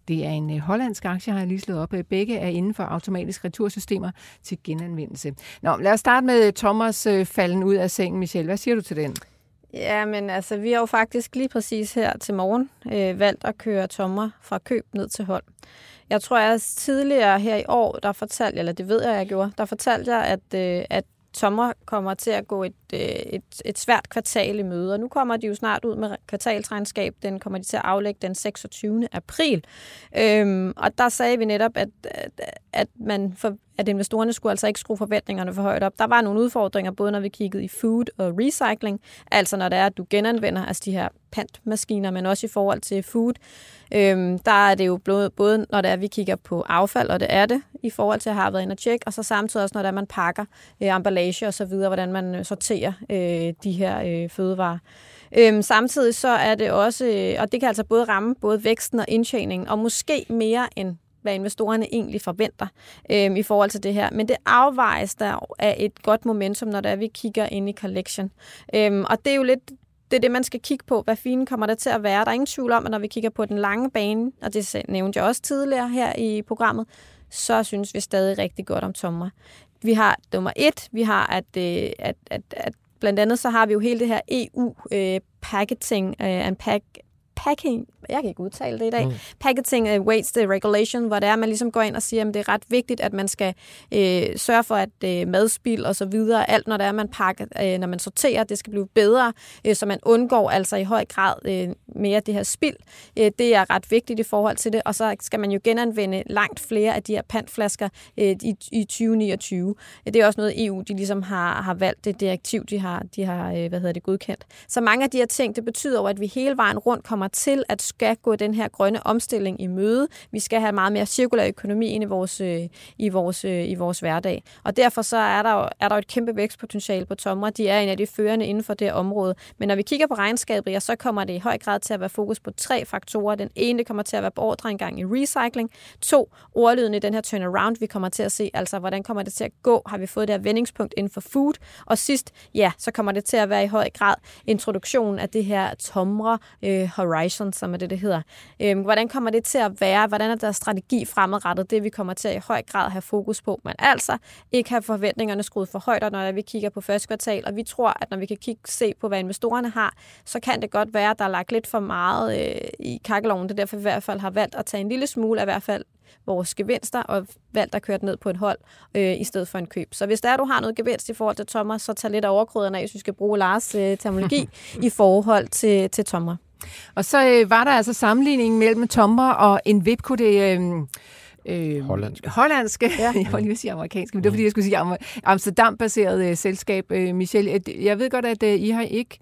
Det er en hollandsk aktie, har jeg lige slået op. Begge er inden for automatiske retursystemer til genanvendelse. Nå, lad os starte med Thomas falden ud af sengen. Michelle, hvad siger du til den? Ja, men altså, vi har jo faktisk lige præcis her til morgen øh, valgt at køre Tomra fra køb ned til hold. Jeg tror, jeg tidligere her i år, der fortalte, eller det ved jeg, jeg gjorde, der fortalte jeg, at, øh, at Tomra kommer til at gå et, øh, et, et svært kvartal i møde, og nu kommer de jo snart ud med kvartalsregnskab. Den kommer de til at aflægge den seksogtyvende april. Øhm, og der sagde vi netop, at, at, at man for, at investorerne skulle altså ikke skrue forventningerne for højt op. Der var nogle udfordringer, både når vi kiggede i food og recycling, altså når det er, at du genanvender altså de her pantmaskiner, men også i forhold til food. Øhm, der er det jo både, når det er, at vi kigger på affald, og det er det, i forhold til at have været inde og tjekke, og så samtidig også, når det er, man pakker øh, emballage og så videre, hvordan man sorterer øh, de her øh, fødevarer. Øhm, samtidig så er det også, øh, og det kan altså både ramme både væksten og indtjeningen, og måske mere end hvad investorerne egentlig forventer øhm, i forhold til det her. Men det afvejes der af et godt momentum, når det er, vi kigger ind i collection. Øhm, og det er jo lidt det, er det, man skal kigge på. Hvad fine kommer der til at være? Der er ingen tvivl om, at når vi kigger på den lange bane, og det nævnte jeg også tidligere her i programmet, så synes vi stadig rigtig godt om Tomra. Vi har nummer et, vi har, at, at, at, at blandt andet så har vi jo hele det her E U øh, packaging øh, and pack Packing, jeg kan ikke udtale det i dag, mm. Packaging uh, Waste Regulation, hvor det er, at man ligesom går ind og siger, at det er ret vigtigt, at man skal øh, sørge for, at øh, madspild og så videre, alt når det er, man pakker, øh, når man sorterer, det skal blive bedre, øh, så man undgår altså i høj grad øh, mere det her spild. Øh, det er ret vigtigt i forhold til det, og så skal man jo genanvende langt flere af de her pantflasker øh, i, i tyve niogtyve. Det er også noget E U, de ligesom har, har valgt, det direktiv, de har, de har øh, hvad hedder det, godkendt. Så mange af de her ting, det betyder jo, at vi hele vejen rundt kommer til at skal gå den her grønne omstilling i møde. Vi skal have meget mere cirkulær økonomi ind i vores, øh, i vores, øh, i vores hverdag. Og derfor så er der jo er der et kæmpe vækstpotentiale på Tomra. De er en af de førende inden for det område. Men når vi kigger på regnskabet, ja, så kommer det i høj grad til at være fokus på tre faktorer. Den ene kommer til at være på ordreindgang i recycling. To, ordlyden i den her turnaround, vi kommer til at se, altså hvordan kommer det til at gå? Har vi fået det her vendingspunkt inden for food? Og sidst, ja, så kommer det til at være i høj grad introduktionen af det her Tomra øh, Horizon, som er det, det hedder. Øhm, hvordan kommer det til at være? Hvordan er der strategi fremadrettet? Det vi kommer til at i høj grad have fokus på. Men altså ikke have forventningerne skruet for højt, når vi kigger på første kvartal. Og vi tror, at når vi kan kigge se på, hvad investorerne har, så kan det godt være, at der er lagt lidt for meget øh, i kakkeloven. Det er derfor, vi i hvert fald har valgt at tage en lille smule af i hvert fald vores gevinster og valgt at køre det ned på et hold øh, i stedet for en køb. Så hvis der er, du har noget gevinst i forhold til Tomra, så tag lidt af overkryderne af, hvis vi skal bruge Lars øh, terminologi i forhold til, til Tomra. Og så øh, var der altså sammenligning mellem Tomra og Envipco, det øh, øh, hollandske. hollandske. Ja. Jeg var lige ved at sige amerikanske, men det var fordi, jeg skulle sige Amsterdam-baseret øh, selskab. Øh, Michelle, jeg ved godt, at øh, I har ikke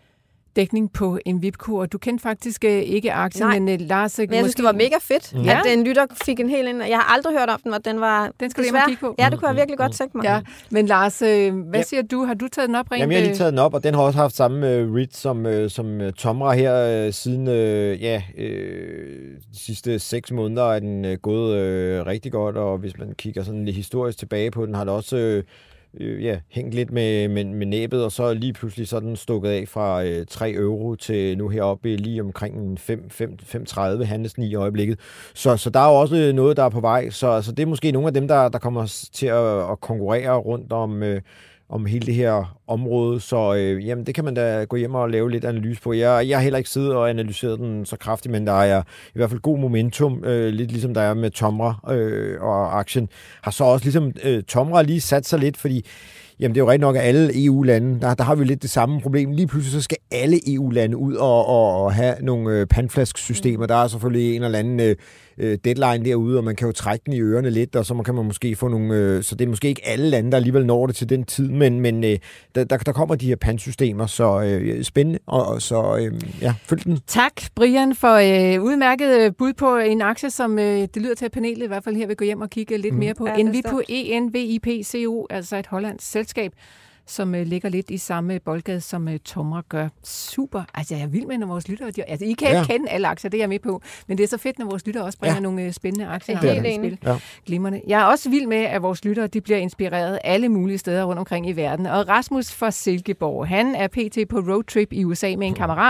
dækning på Envipco, og du kendte faktisk øh, ikke aktien, Nej. men uh, Lars... Men jeg synes, det var mega fedt, mm. at en lytter fik en hel ind. Jeg har aldrig hørt om den, og den var... Den skal du hjem og kigge på. Ja, det kunne jeg virkelig godt tænke mig. Ja. Men Lars, øh, hvad ja. siger du? Har du taget den op rent? Jamen, jeg har lige taget den op, og den har også haft samme øh, read som, øh, som øh, Tomra her øh, siden øh, ja, øh, de sidste seks måneder er den øh, gået øh, rigtig godt, og hvis man kigger sådan lidt historisk tilbage på den, har det også... Øh, Øh, ja, hængt lidt med, med, med næbet, og så lige pludselig sådan stukket af fra øh, tre euro til nu heroppe lige omkring fem tredive handles den i øjeblikket. Så, så der er jo også noget, der er på vej. Så, så det er måske nogle af dem, der, der kommer til at, at konkurrere rundt om, øh, om hele det her område. Så øh, jamen, det kan man da gå hjem og lave lidt analyse på. Jeg, jeg har heller ikke siddet og analyseret den så kraftigt, men der er i hvert fald god momentum, øh, lidt ligesom der er med Tomra øh, og aktien. Har så også ligesom øh, Tomra lige sat sig lidt, fordi jamen, det er jo rigtig nok, at alle E U-lande, der, der har vi lidt det samme problem. Lige pludselig så skal alle E U-lande ud og, og, og have nogle øh, pantflasksystemer. Der er selvfølgelig en eller anden øh, deadline derude, og man kan jo trække den i ørerne lidt, og så kan man måske få nogle... Øh, så det er måske ikke alle lande, der alligevel når det til den tid, men, men øh, der, der kommer de her pantsystemer, så øh, spændende, og, og så øh, ja, følg den. Tak, Brian, for øh, udmærket bud på en aktie, som øh, det lyder til, at panelet i hvert fald her vil gå hjem og kigge lidt mm. mere på. Ja, Envipco, E N V I P C O, altså et hollandsk selskab, som øh, ligger lidt i samme boldgade, som øh, Tomra gør. Super. Altså, jeg er vild med, når vores lyttere... De, altså, I kan ja. ikke kende alle aktier, det er jeg med på. Men det er så fedt, når vores lyttere også bringer ja. nogle øh, spændende aktier. Det er helt enig. Ja. Glimrende. Jeg er også vild med, at vores lyttere de bliver inspireret alle mulige steder rundt omkring i verden. Og Rasmus fra Silkeborg, han er pt. på roadtrip i U S A med en kammerat,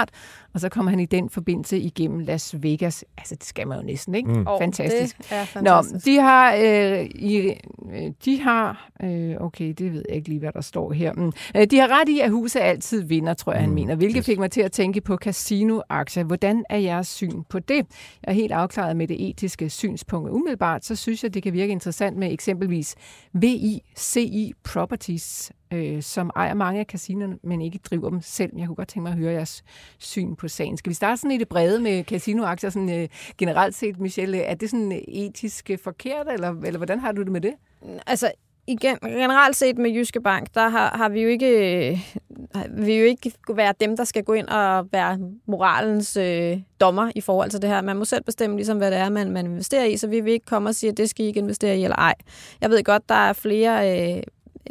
og så kommer han i den forbindelse igennem Las Vegas. Altså, det skal man jo næsten, ikke? Mm. Fantastisk. Det er fantastisk. Nå, de har, øh, i, de har, øh, okay, det ved jeg ikke lige, hvad der står her. Mm. De har ret i, at huset altid vinder, tror jeg, han mm. mener, hvilket fik mig til at tænke på casinoaktier. Hvordan er jeres syn på det? Jeg er helt afklaret med det etiske synspunkt. Umiddelbart, så synes jeg, det kan virke interessant med eksempelvis V I C I Properties, øh, som ejer mange af casinoerne, men ikke driver dem selv. Jeg kunne godt tænke mig at høre jeres syn på sagen. Skal vi starte sådan i det brede med casinoaktier sådan, øh, generelt set, Michelle? Er det sådan etisk forkert, eller, eller hvordan har du det med det? Altså, igen, generelt set med Jyske Bank, der har, har vi jo ikke, vi jo ikke være dem, der skal gå ind og være moralens øh, dommer i forhold til det her. Man må selv bestemme, ligesom, hvad det er, man, man investerer i, så vi vil ikke komme og sige, at det skal I ikke investere i eller ej. Jeg ved godt, der er flere øh,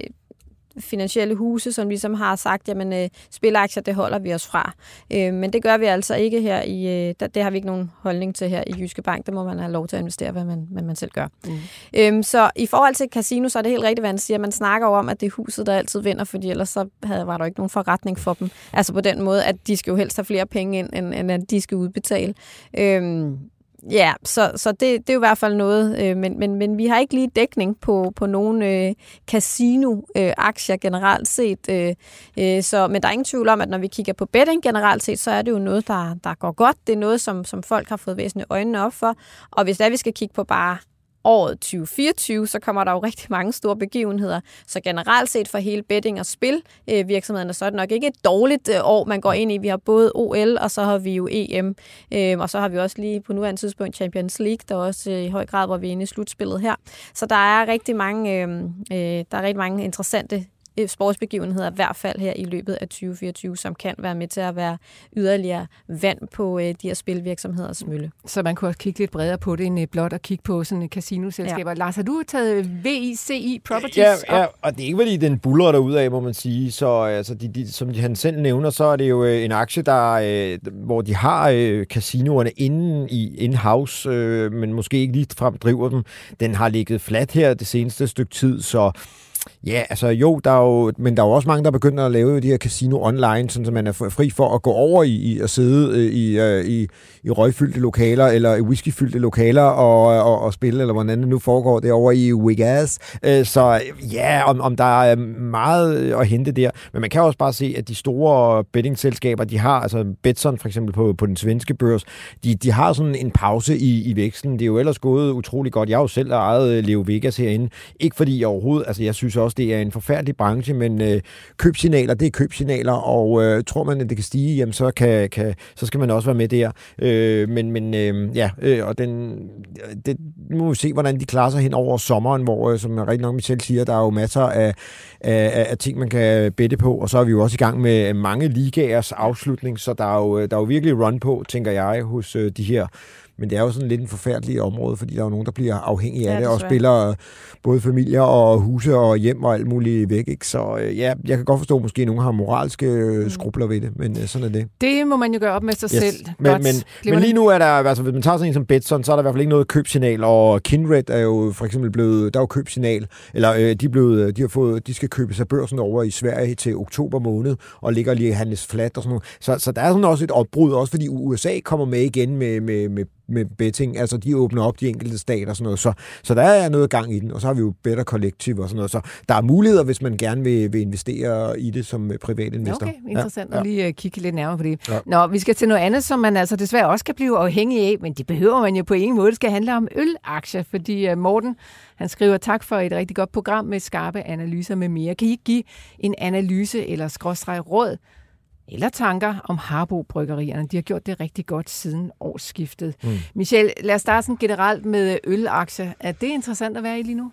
finansielle huse, som ligesom har sagt, jamen øh, spilaktier, det holder vi os fra. Øh, men det gør vi altså ikke her i, øh, der, det har vi ikke nogen holdning til her i Jyske Bank. Der må man have lov til at investere, hvad man, hvad man selv gør. Mm. Øh, så i forhold til casino, så er det helt rigtigt, hvad han siger. Man snakker jo om, at det er huset, der altid vinder, fordi ellers så havde, var der ikke nogen forretning for dem. Altså på den måde, at de skal jo helst have flere penge ind, end, end at de skal udbetale. Øh, Ja, så, så det, det er jo i hvert fald noget, øh, men, men, men vi har ikke lige dækning på, på nogle øh, casino-aktier øh, generelt set. Øh, øh, så, men der er ingen tvivl om, at når vi kigger på betting generelt set, så er det jo noget, der, der går godt. Det er noget, som, som folk har fået væsentligt øjnene op for. Og hvis der vi skal kigge på bare året tyve fireogtyve, så kommer der jo rigtig mange store begivenheder. Så generelt set for hele betting- og spilvirksomhederne, så er det nok ikke et dårligt år, man går ind i. Vi har både O L, og så har vi jo E M, og så har vi også lige på nuværende tidspunkt Champions League, der også i høj grad, hvor vi er inde i slutspillet her. Så der er rigtig mange, der er rigtig mange interessante sportsbegivenheder, i hvert fald her i løbet af tyve fireogtyve, som kan være med til at være yderligere vand på øh, de her spilvirksomheders mølle. Så man kunne også kigge lidt bredere på det, end blot at kigge på sådan casinoselskaber. Ja. Lars, har du taget V I C I Properties ja, op? Ja, og det er ikke, fordi den buller derudad, må man sige. Så altså, de, de, som han selv nævner, så er det jo en aktie, der, øh, hvor de har øh, casinoerne inde i in-house, øh, men måske ikke lige frem driver dem. Den har ligget flat her det seneste stykke tid, så ja, altså jo, der er jo, men der er jo også mange, der begynder at lave de her casino online, sådan så man er fri for at gå over i, i at sidde i, i, i røgfyldte lokaler, eller i whiskyfyldte lokaler, og, og, og spille, eller hvordan det nu foregår derovre i Vegas. Så ja, om, om der er meget at hente der. Men man kan også bare se, at de store bettingselskaber, de har, altså Betsson for eksempel på, på den svenske børs, de, de har sådan en pause i, i væksten. Det er jo ellers gået utrolig godt. Jeg har jo selv ejet Leo Vegas herinde. Ikke fordi jeg overhovedet, altså jeg synes også, det er en forfærdelig branche, men øh, købsignaler, det er købsignaler, og øh, tror man, at det kan stige, jamen så, kan, kan, så skal man også være med der. Øh, men men øh, ja, øh, og den, det, nu må vi se, hvordan de klarer sig hen over sommeren, hvor, øh, som rigtig nok Michelle siger, der er jo masser af, af, af ting, man kan bette på, og så er vi jo også i gang med mange ligaers afslutning, så der er jo, der er jo virkelig run på, tænker jeg, hos øh, de her. Men det er jo sådan lidt en forfærdelig område, fordi der er jo nogen, der bliver afhængige af ja, det, og spiller både familier og huse og hjem og alt muligt væk. Ikke? Så ja, jeg kan godt forstå, at måske nogen har moralske mm. skrubler ved det, men sådan er det. Det må man jo gøre op med sig yes. selv. Men, men, men lige nu er der, altså hvis man tager sådan en som Betsson, så er der i hvert fald ikke noget købsignal, og Kindred er jo for eksempel blevet, der er jo købsignal, eller øh, de, er blevet, de, har fået, de skal købe sig børsen over i Sverige til oktober måned, og ligger lige handles flat og sådan noget. Så, så der er sådan også et opbrud, også fordi U S A kommer med igen med, med, med med betting, altså de åbner op de enkelte stater og sådan noget, så, så der er noget gang i den, og så har vi jo Better Collective og sådan noget, så der er muligheder, hvis man gerne vil, vil investere i det som privat investor. Okay, interessant ja, ja. At lige kigge lidt nærmere på det. Ja. Nå, vi skal til noget andet, som man altså desværre også kan blive afhængig af, men det behøver man jo på ingen måde. Det skal handle om ølaktier, fordi Morten, han skriver, tak for et rigtig godt program med skarpe analyser med mere. Kan I give en analyse eller skråstreg råd eller tanker om Harbo-bryggerierne? De har gjort det rigtig godt siden årsskiftet. Mm. Michelle, lad os starte sådan generelt med ølaktier. Er det interessant at være i lige nu?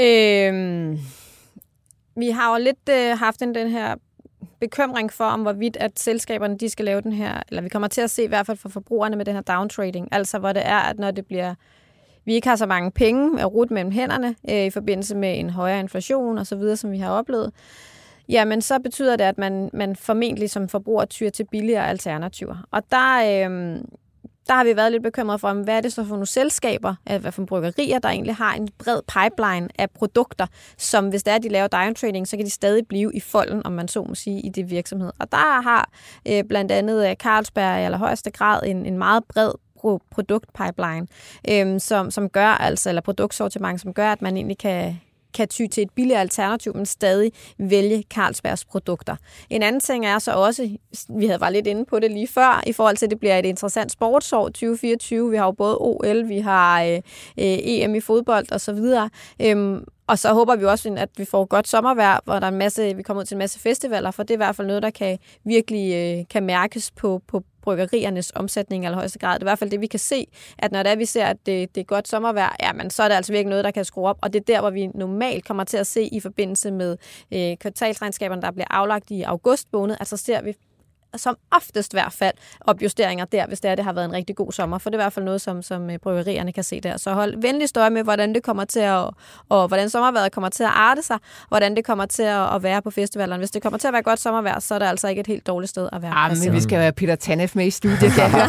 Øhm, vi har jo lidt øh, haft en, den her bekymring for, om hvorvidt at selskaberne de skal lave den her, eller vi kommer til at se i hvert fald for forbrugerne med den her downtrading, altså hvor det er, at når det bliver, vi ikke har så mange penge at rute mellem hænderne øh, i forbindelse med en højere inflation og så videre, som vi har oplevet, jamen så betyder det, at man, man formentlig som forbruger tyr til billigere alternativer. Og der, øh, der har vi været lidt bekymrede for, hvad er det så for nogle selskaber, hvad for nogle bryggerier, der egentlig har en bred pipeline af produkter, som hvis det er, de laver diamond trading, så kan de stadig blive i folden, om man så må sige, i det virksomhed. Og der har øh, blandt andet Carlsberg i allerhøjeste grad en, en meget bred produktpipeline, øh, som, som gør, altså, eller produktsortiment, som gør, at man egentlig kan kan ty til et billigere alternativ, men stadig vælge Carlsbergs produkter. En anden ting er så også, vi havde været lidt inde på det lige før, i forhold til, at det bliver et interessant sportsår tyve fireogtyve. Vi har jo både O L, vi har øh, E M i fodbold og så videre. Øhm, og så håber vi også, at vi får godt sommervejr, hvor der er en masse, vi kommer ud til en masse festivaler, for det er i hvert fald noget, der kan virkelig øh, kan mærkes på, på bryggeriernes omsætning i allerhøjeste grad. Det er i hvert fald det, vi kan se, at når det er, vi ser, at det, det er godt sommervejr, ja, men så er det altså virkelig noget, der kan skrue op, og det er der, hvor vi normalt kommer til at se i forbindelse med øh, kvartalsregnskaberne, der bliver aflagt i august måned, altså ser vi som oftest i hvert fald opjusteringer der, hvis det er, det har været en rigtig god sommer, for det er i hvert fald noget, som, som bryggerierne kan se der. Så hold venligst øje med, hvordan det kommer til at, og hvordan sommervejret kommer til at arte sig, hvordan det kommer til at være på festivalerne. Hvis det kommer til at være godt sommervejr, så er det altså ikke et helt dårligt sted at være. Ah, men vi skal være Peter Tanef med i studiet.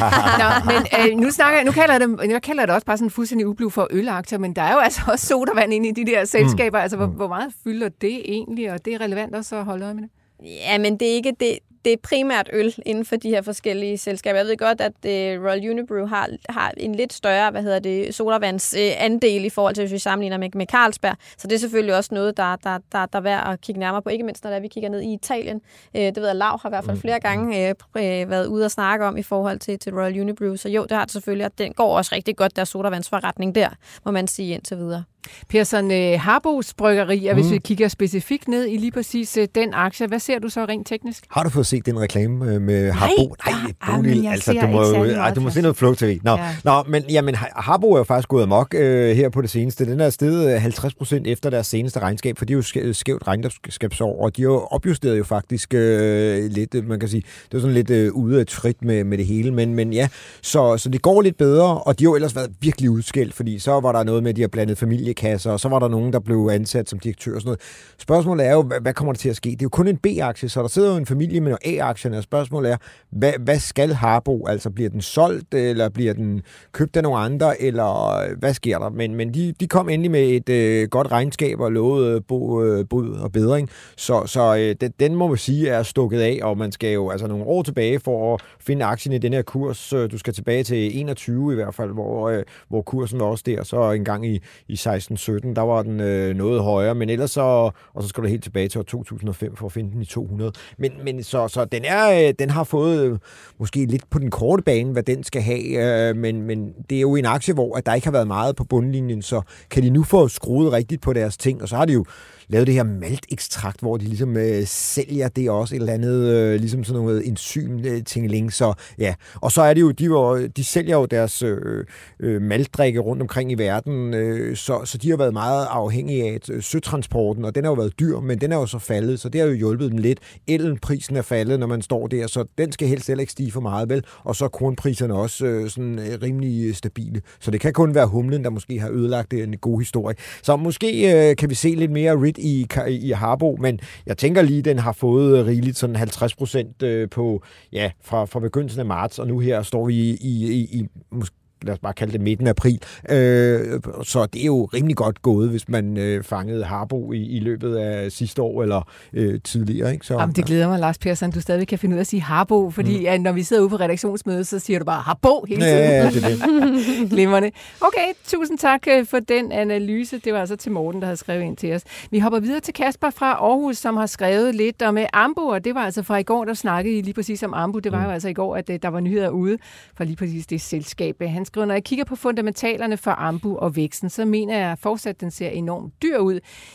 Nå, men øh, nu snakker jeg, nu kalder jeg det, jeg kalder det også bare sådan fuldstændig ublu for ølaktier, men der er jo altså også sodavand inde i de der selskaber. Mm. Altså, hvor, hvor meget fylder det egentlig, og det er relevant også at holde øje med det? Ja, men det er ikke det. Det er primært øl inden for de her forskellige selskaber. Jeg ved godt, at uh, Royal Unibrew har, har en lidt større, hvad hedder det, sodavands uh, andel i forhold til, hvis vi sammenligner med, med Carlsberg. Så det er selvfølgelig også noget, der, der, der, der er værd at kigge nærmere på. Ikke mindst, når vi kigger ned i Italien. Uh, det ved jeg, Lav har i hvert fald flere gange uh, været ude og snakke om i forhold til, til Royal Unibrew. Så jo, det har det selvfølgelig, og den går også rigtig godt, der sodavandsforretning der, må man sige indtil videre. Persson, uh, Harbos bryggerier, mm. hvis vi kigger specifikt ned i lige præcis uh, den aktie, hvad ser du så rent teknisk? Har du fået set den reklame med Harbo? Nej, ah, Bodil, ah, altså du må, ej, du må se noget Flow T V. Nå, ja. Nå men jamen, Harbo er jo faktisk gået amok øh, her på det seneste. Den er steget halvtreds procent efter deres seneste regnskab, for de er jo skævt regnskabsår, og de har jo opjusteret jo faktisk øh, lidt, man kan sige, det er sådan lidt øh, ude af trit med, med det hele, men, men ja, så, så det går lidt bedre, og de har jo ellers været virkelig udskældt, fordi så var der noget med, at de har blandet familiekasser, og så var der nogen, der blev ansat som direktør og sådan noget. Spørgsmålet er jo, hvad, hvad kommer der til at ske? Det er jo kun en B-aktie, så der sidder jo en familie med A-aktierne, og spørgsmålet er, hvad, hvad skal Harbo? Altså bliver den solgt, eller bliver den købt af nogle andre, eller hvad sker der? Men, men de, de kom endelig med et øh, godt regnskab og lovede bod bo, og bedring, så, så øh, den, den må man sige er stukket af, og man skal jo altså nogle år tilbage for at finde aktien i den her kurs. Du skal tilbage til enogtyve i hvert fald, hvor, øh, hvor kursen var også der, så en gang i, i seksten sytten, der var den øh, noget højere, men ellers så, og så skal du helt tilbage til år to tusind og fem for at finde den i to hundrede. Men, men så, så den, er, øh, den har fået øh, måske lidt på den korte bane, hvad den skal have, øh, men, men det er jo en aktie, hvor at der ikke har været meget på bundlinjen, så kan de nu få skruet rigtigt på deres ting, og så har de jo lavet det her maltekstrakt, hvor de ligesom øh, sælger det også et eller andet, øh, ligesom sådan noget enzym-tingeling, øh, så ja. Og så er det jo, de, var, de sælger jo deres øh, øh, maltdrikke rundt omkring i verden, øh, så, så de har været meget afhængige af øh, søtransporten, og den har jo været dyr, men den er jo så faldet, så det har jo hjulpet dem lidt. Elprisen er faldet, når man står der, så den skal helst heller ikke stige for meget, vel? Og så er kornpriserne også øh, sådan øh, rimelig stabile. Så det kan kun være humlen, der måske har ødelagt det, en god historie. Så måske øh, kan vi se lidt mere rit i, i Harbo, men jeg tænker lige, den har fået rigeligt sådan halvtreds procent øh, på, ja, fra, fra begyndelsen af marts, og nu her står vi i, i, i, i måske lad os bare kalde det midten af april. Øh, så det er jo rimelig godt gået, hvis man øh, fangede Harbo i, i løbet af sidste år eller øh, tidligere. Ikke? Så, Jamen, det glæder mig, Lars Persson, du stadig kan finde ud af at sige Harbo, fordi mm. ja, når vi sidder ude på redaktionsmødet, så siger du bare Harbo hele tiden. Ja, ja, det er det. Glimrende. Okay, tusind tak for den analyse. Det var altså til Morten, der havde skrevet ind til os. Vi hopper videre til Kasper fra Aarhus, som har skrevet lidt om Ambu, og det var altså fra i går, der snakkede I lige præcis om Ambu. Det var mm. jo altså i går, at der var nyheder ude fra lige præcis det selskab. Han skriver, når jeg kigger på fundamentalerne for Ambu og væksten, så mener jeg fortsat, at den ser enormt dyr ud,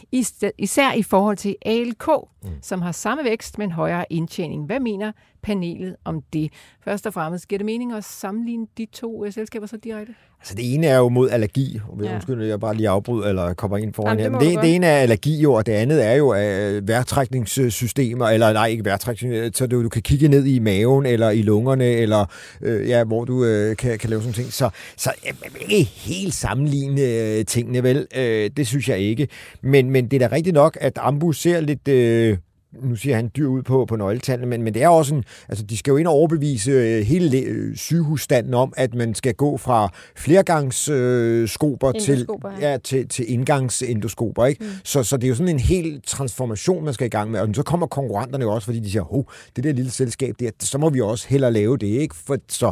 især i forhold til A L K, mm. som har samme vækst, men højere indtjening. Hvad mener panelet om det? Først og fremmest, giver det mening at sammenligne de to uh, selskaber så direkte? Altså det ene er jo mod allergi. Ja. Undskyld, jeg bare lige afbryder, eller kommer ind foran her. Det, det, det ene er allergi, jo, og det andet er jo uh, vejrtrækningssystemer, eller nej, ikke vejrtrækning, så du, du kan kigge ned i maven, eller i lungerne, eller uh, ja, hvor du uh, kan, kan lave sådan ting. Så, så uh, ikke helt sammenligne uh, tingene, vel? Uh, det synes jeg ikke. Men, men det er da rigtigt nok, at Ambu ser lidt... Uh, nu siger han dyr ud på, på nøgletallene, men, men det er også en, altså de skal jo ind og overbevise øh, hele øh, sygehusstanden om, at man skal gå fra flergangsskoper øh, til, ja. ja, til, til indgangsendoskoper, ikke? Mm. Så, så det er jo sådan en hel transformation, man skal i gang med, og så kommer konkurrenterne jo også, fordi de siger, hov, det der lille selskab, der, så må vi også hellere lave det, ikke? For, så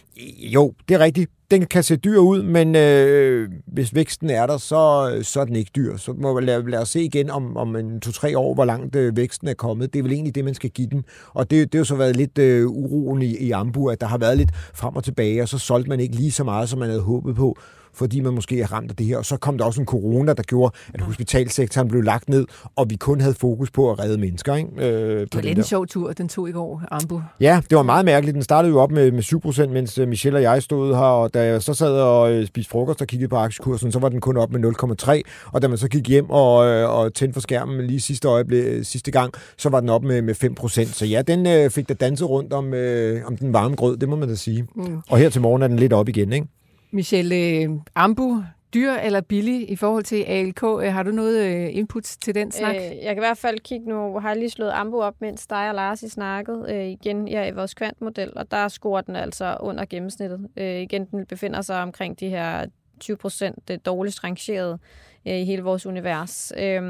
jo, det er rigtigt. Den kan se dyr ud, men øh, hvis væksten er der, så, så er den ikke dyr. Så må vi lade, lade os se igen om, om en to-tre år, hvor langt øh, væksten er kommet. Det er vel egentlig det, man skal give den. Og det, det har jo så været lidt øh, uroen i, i Ambu, at der har været lidt frem og tilbage, og så solgte man ikke lige så meget, som man havde håbet på, fordi man måske er ramt af det her. Og så kom der også en corona, der gjorde, at hospitalsektoren blev lagt ned, og vi kun havde fokus på at redde mennesker. Ikke? Øh, det var lidt en sjov tur, den tog i går, Ambu. Ja, det var meget mærkeligt. Den startede jo op med, med syv procent, mens Michelle og jeg stod her, og da jeg så sad og spiste frokost og kiggede på aktiekursen, så var den kun op med nul komma tre, og da man så gik hjem og, og tændte for skærmen lige sidste øjeblik, sidste gang, så var den op med, med fem procent. Så ja, den øh, fik da danset rundt om, øh, om den varme grød, det må man da sige. Mm. Og her til morgen er den lidt op igen, ikke? Michelle, Ambu, dyr eller billig i forhold til A L K? Har du noget input til den snak? Øh, jeg kan i hvert fald kigge nu, har jeg lige slået Ambu op, mens dig og Lars i snakket øh, igen ja, i vores kvantmodel, og der scorer den altså under gennemsnittet. Øh, igen, den befinder sig omkring de her tyve procent dårligst rangeret øh, i hele vores univers. Øh,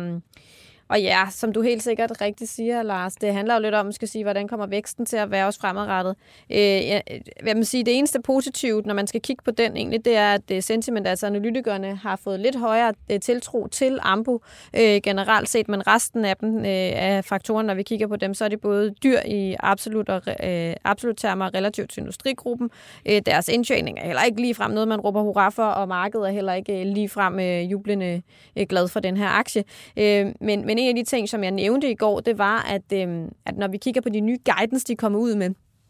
Og ja, som du helt sikkert rigtigt siger, Lars, det handler jo lidt om, skal sige, hvordan kommer væksten til at være os fremadrettet. Øh, jeg vil sige, det eneste positivt, når man skal kigge på den egentlig, det er, at sentiment, altså analytikerne, har fået lidt højere tiltro til Ambu øh, generelt set, men resten af dem, øh, af faktorer, når vi kigger på dem, så er det både dyr i absolut, og, øh, absolut termer relativt til industrigruppen. Øh, deres indtjening er heller ikke ligefrem noget, man råber hurra for, og markedet er heller ikke ligefrem øh, jublende øh, glad for den her aktie. Øh, men, men en af de ting, som jeg nævnte i går, det var, at, øh, at når vi kigger på de nye guidance, de kommer ud med,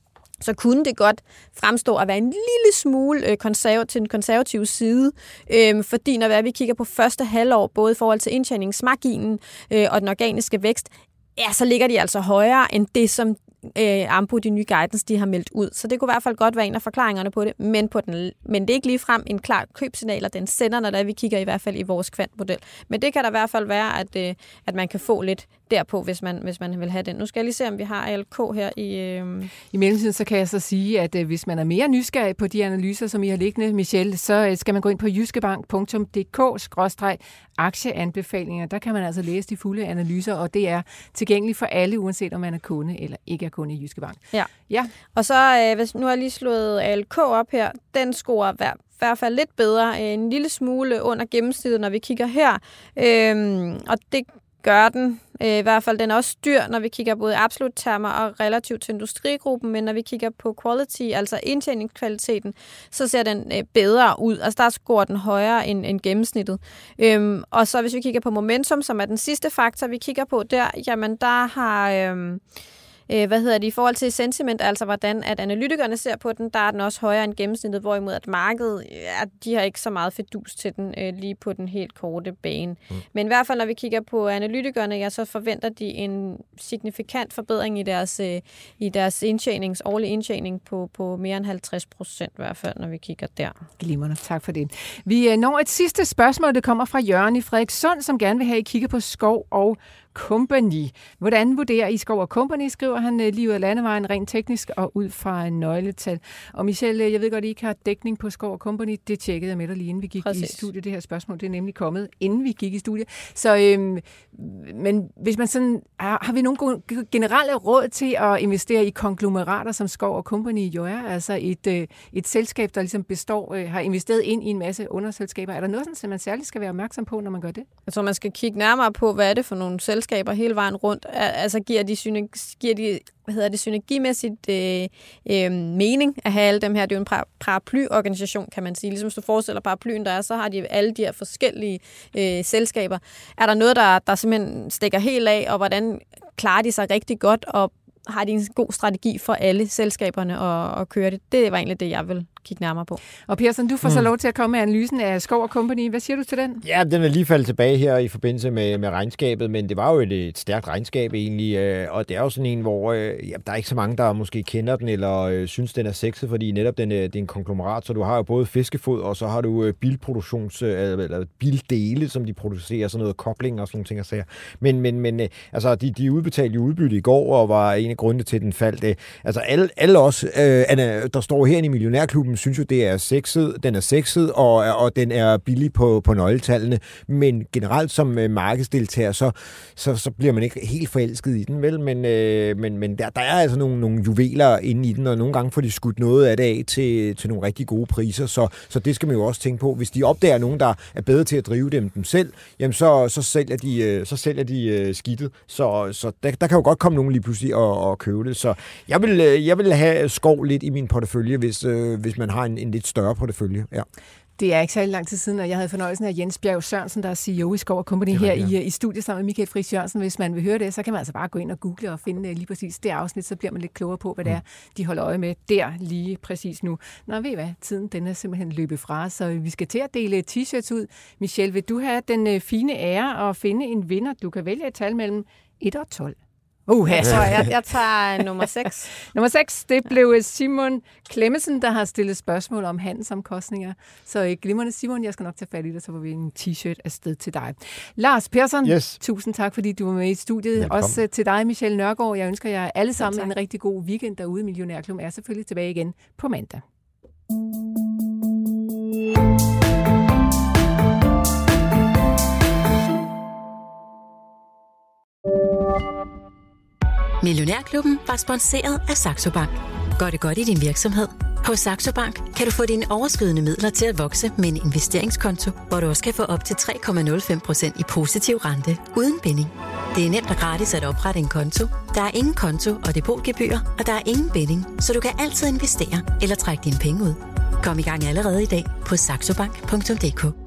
så kunne det godt fremstå at være en lille smule øh, konserv- til den konservative side, øh, fordi når vi kigger på første halvår, både i forhold til indtjeningsmarginen øh, og den organiske vækst, ja, så ligger de altså højere end det, som øh, Ambu, de nye guidance, de har meldt ud. Så det kunne i hvert fald godt være en af forklaringerne på det, men, på den, men det er ikke ligefrem en klar købsignal, og den sender, når der vi kigger i hvert fald i vores kvantmodel. Men det kan der i hvert fald være, at, øh, at man kan få lidt derpå, hvis man, hvis man vil have den. Nu skal jeg lige se, om vi har A L K her i... Øh... I mellemtiden, så kan jeg så sige, at øh, hvis man er mere nysgerrig på de analyser, som I har liggende, Michelle, så øh, skal man gå ind på jyskebank punktum d k skråstreg aktieanbefalinger. Der kan man altså læse de fulde analyser, og det er tilgængeligt for alle, uanset om man er kunde eller ikke er kunde i Jyske Bank. Ja. ja. Og så, øh, hvis, nu har jeg lige slået A L K op her. Den scorer hver i hvert fald lidt bedre, en lille smule under gennemsnittet, når vi kigger her. Øhm, og det gør den. Øh, I hvert fald den er også dyr, når vi kigger både absolut termer og relativt til industrigruppen, men når vi kigger på quality, altså indtjeningskvaliteten, så ser den øh, bedre ud. Altså der scorer den højere end, end gennemsnittet. Øhm, og så hvis vi kigger på momentum, som er den sidste faktor, vi kigger på der, jamen der har... Øh, Hvad hedder det, i forhold til sentiment, altså hvordan at analytikerne ser på den, der er den også højere end gennemsnittet, hvorimod at markedet, ja, de har ikke så meget fedus til den øh, lige på den helt korte bane. Mm. Men i hvert fald, når vi kigger på analytikerne, ja, så forventer de en signifikant forbedring i deres, øh, i deres indtjenings, årlige indtjening på, på mere end halvtreds procent i hvert fald, når vi kigger der. Glimrende, tak for det. Vi når et sidste spørgsmål, det kommer fra Jørgen i Frederikssund, som gerne vil have, at I kigger på Skov og Company. Hvordan vurderer I Skov og Company, skriver han lige ud af landevejen, rent teknisk og ud fra en nøgletal. Og Michelle, jeg ved godt, I ikke har dækning på Skov og Company. Det tjekkede jeg med dig lige inden vi gik Præcis. i studiet. Det her spørgsmål, det er nemlig kommet, inden vi gik i studiet. Så, øhm, men hvis man sådan, har, har vi nogle generelle råd til at investere i konglomerater, som Skov og Company jo er? Altså et, øh, et selskab, der ligesom består, øh, har investeret ind i en masse underselskaber. Er der noget, sådan, som man særligt skal være opmærksom på, når man gør det? Jeg tror, man skal kigge nærmere på, hvad er det for nogle selskaber hele vejen rundt. Altså giver de, giver de hvad hedder det, synergimæssigt øh, øh, mening at have alle dem her. Det er jo en paraplyorganisation, kan man sige. Ligesom hvis du forestiller paraplyen, der er, så har de alle de her forskellige øh, selskaber. Er der noget, der, der simpelthen stikker helt af, og hvordan klarer de sig rigtig godt, og har de en god strategi for alle selskaberne at, at køre det? Det var egentlig det, jeg vil kigge nærmere på. Og Persson, du får Mm. så lov til at komme med analysen af Skov og Company. Hvad siger du til den? Ja, den er lige faldet tilbage her i forbindelse med, med regnskabet, men det var jo et, et stærkt regnskab egentlig, øh, og det er jo sådan en, hvor øh, ja, der er ikke så mange, der måske kender den, eller øh, synes, den er sexet, fordi netop den, øh, det er en konglomerat, så du har jo både fiskefod, og så har du øh, bilproduktions, øh, eller bildele, som de producerer, sådan noget kobling og sådan nogle ting og sager. Men, men, men øh, altså, de, de udbetalte jo udbytte i går, og var en af grundene til, den faldt. Øh, altså, alle, alle os, øh, Anna, der står her i Millionærklubben, synes jo, det er sexet, den er sexet, og, og den er billig på, på nøgletallene, men generelt som øh, markedsdeltager, så, så, så bliver man ikke helt forelsket i den, vel? Men, øh, men, men der, der er altså nogle, nogle juveler inde i den, og nogle gange får de skudt noget af det af til, til nogle rigtig gode priser, så, så det skal man jo også tænke på. Hvis de opdager nogen, der er bedre til at drive dem, dem selv, jamen så, så sælger de, så sælger de uh, skidtet. Så, så der, der kan jo godt komme nogen lige pludselig og, og købe det. Så jeg vil, jeg vil have Skov lidt i min portefølje, hvis, øh, hvis man har en, en lidt større portefølje. Ja. Det er ikke særlig lang tid siden, og jeg havde fornøjelsen af Jens Bjerg Sørensen, der er C E O i Skov og Company her i, i studiet sammen med Michael Friis Jørgensen. Hvis man vil høre det, så kan man altså bare gå ind og google og finde lige præcis det afsnit, så bliver man lidt klogere på, hvad det er, de holder øje med der lige præcis nu. Nå, ved I hvad? Tiden den er simpelthen løbet fra, så vi skal til at dele t-shirts ud. Michelle, vil du have den fine ære at finde en vinder? Du kan vælge et tal mellem et og tolv. Uh, jeg, tror, jeg, jeg tager nummer seks. Nummer seks, det blev Simon Clemmensen, der har stillet spørgsmål om handelsomkostninger. Så glimrende Simon, jeg skal nok tage fat i det, så får vi en t-shirt afsted til dig. Lars Persson, yes. Tusind tak, fordi du var med i studiet. Velkommen. Også til dig, Michelle Nørgaard. Jeg ønsker jer alle sammen ja, en rigtig god weekend derude. Millionærklubben er selvfølgelig tilbage igen på mandag. Millionærklubben var sponsoreret af Saxo Bank. Gør det godt i din virksomhed. Hos Saxo Bank kan du få dine overskydende midler til at vokse med en investeringskonto, hvor du også kan få op til tre komma nul fem procent i positiv rente uden binding. Det er nemt og gratis at oprette en konto. Der er ingen konto og depotgebyr, og der er ingen binding, så du kan altid investere eller trække dine penge ud. Kom i gang allerede i dag på saxobank punktum d k.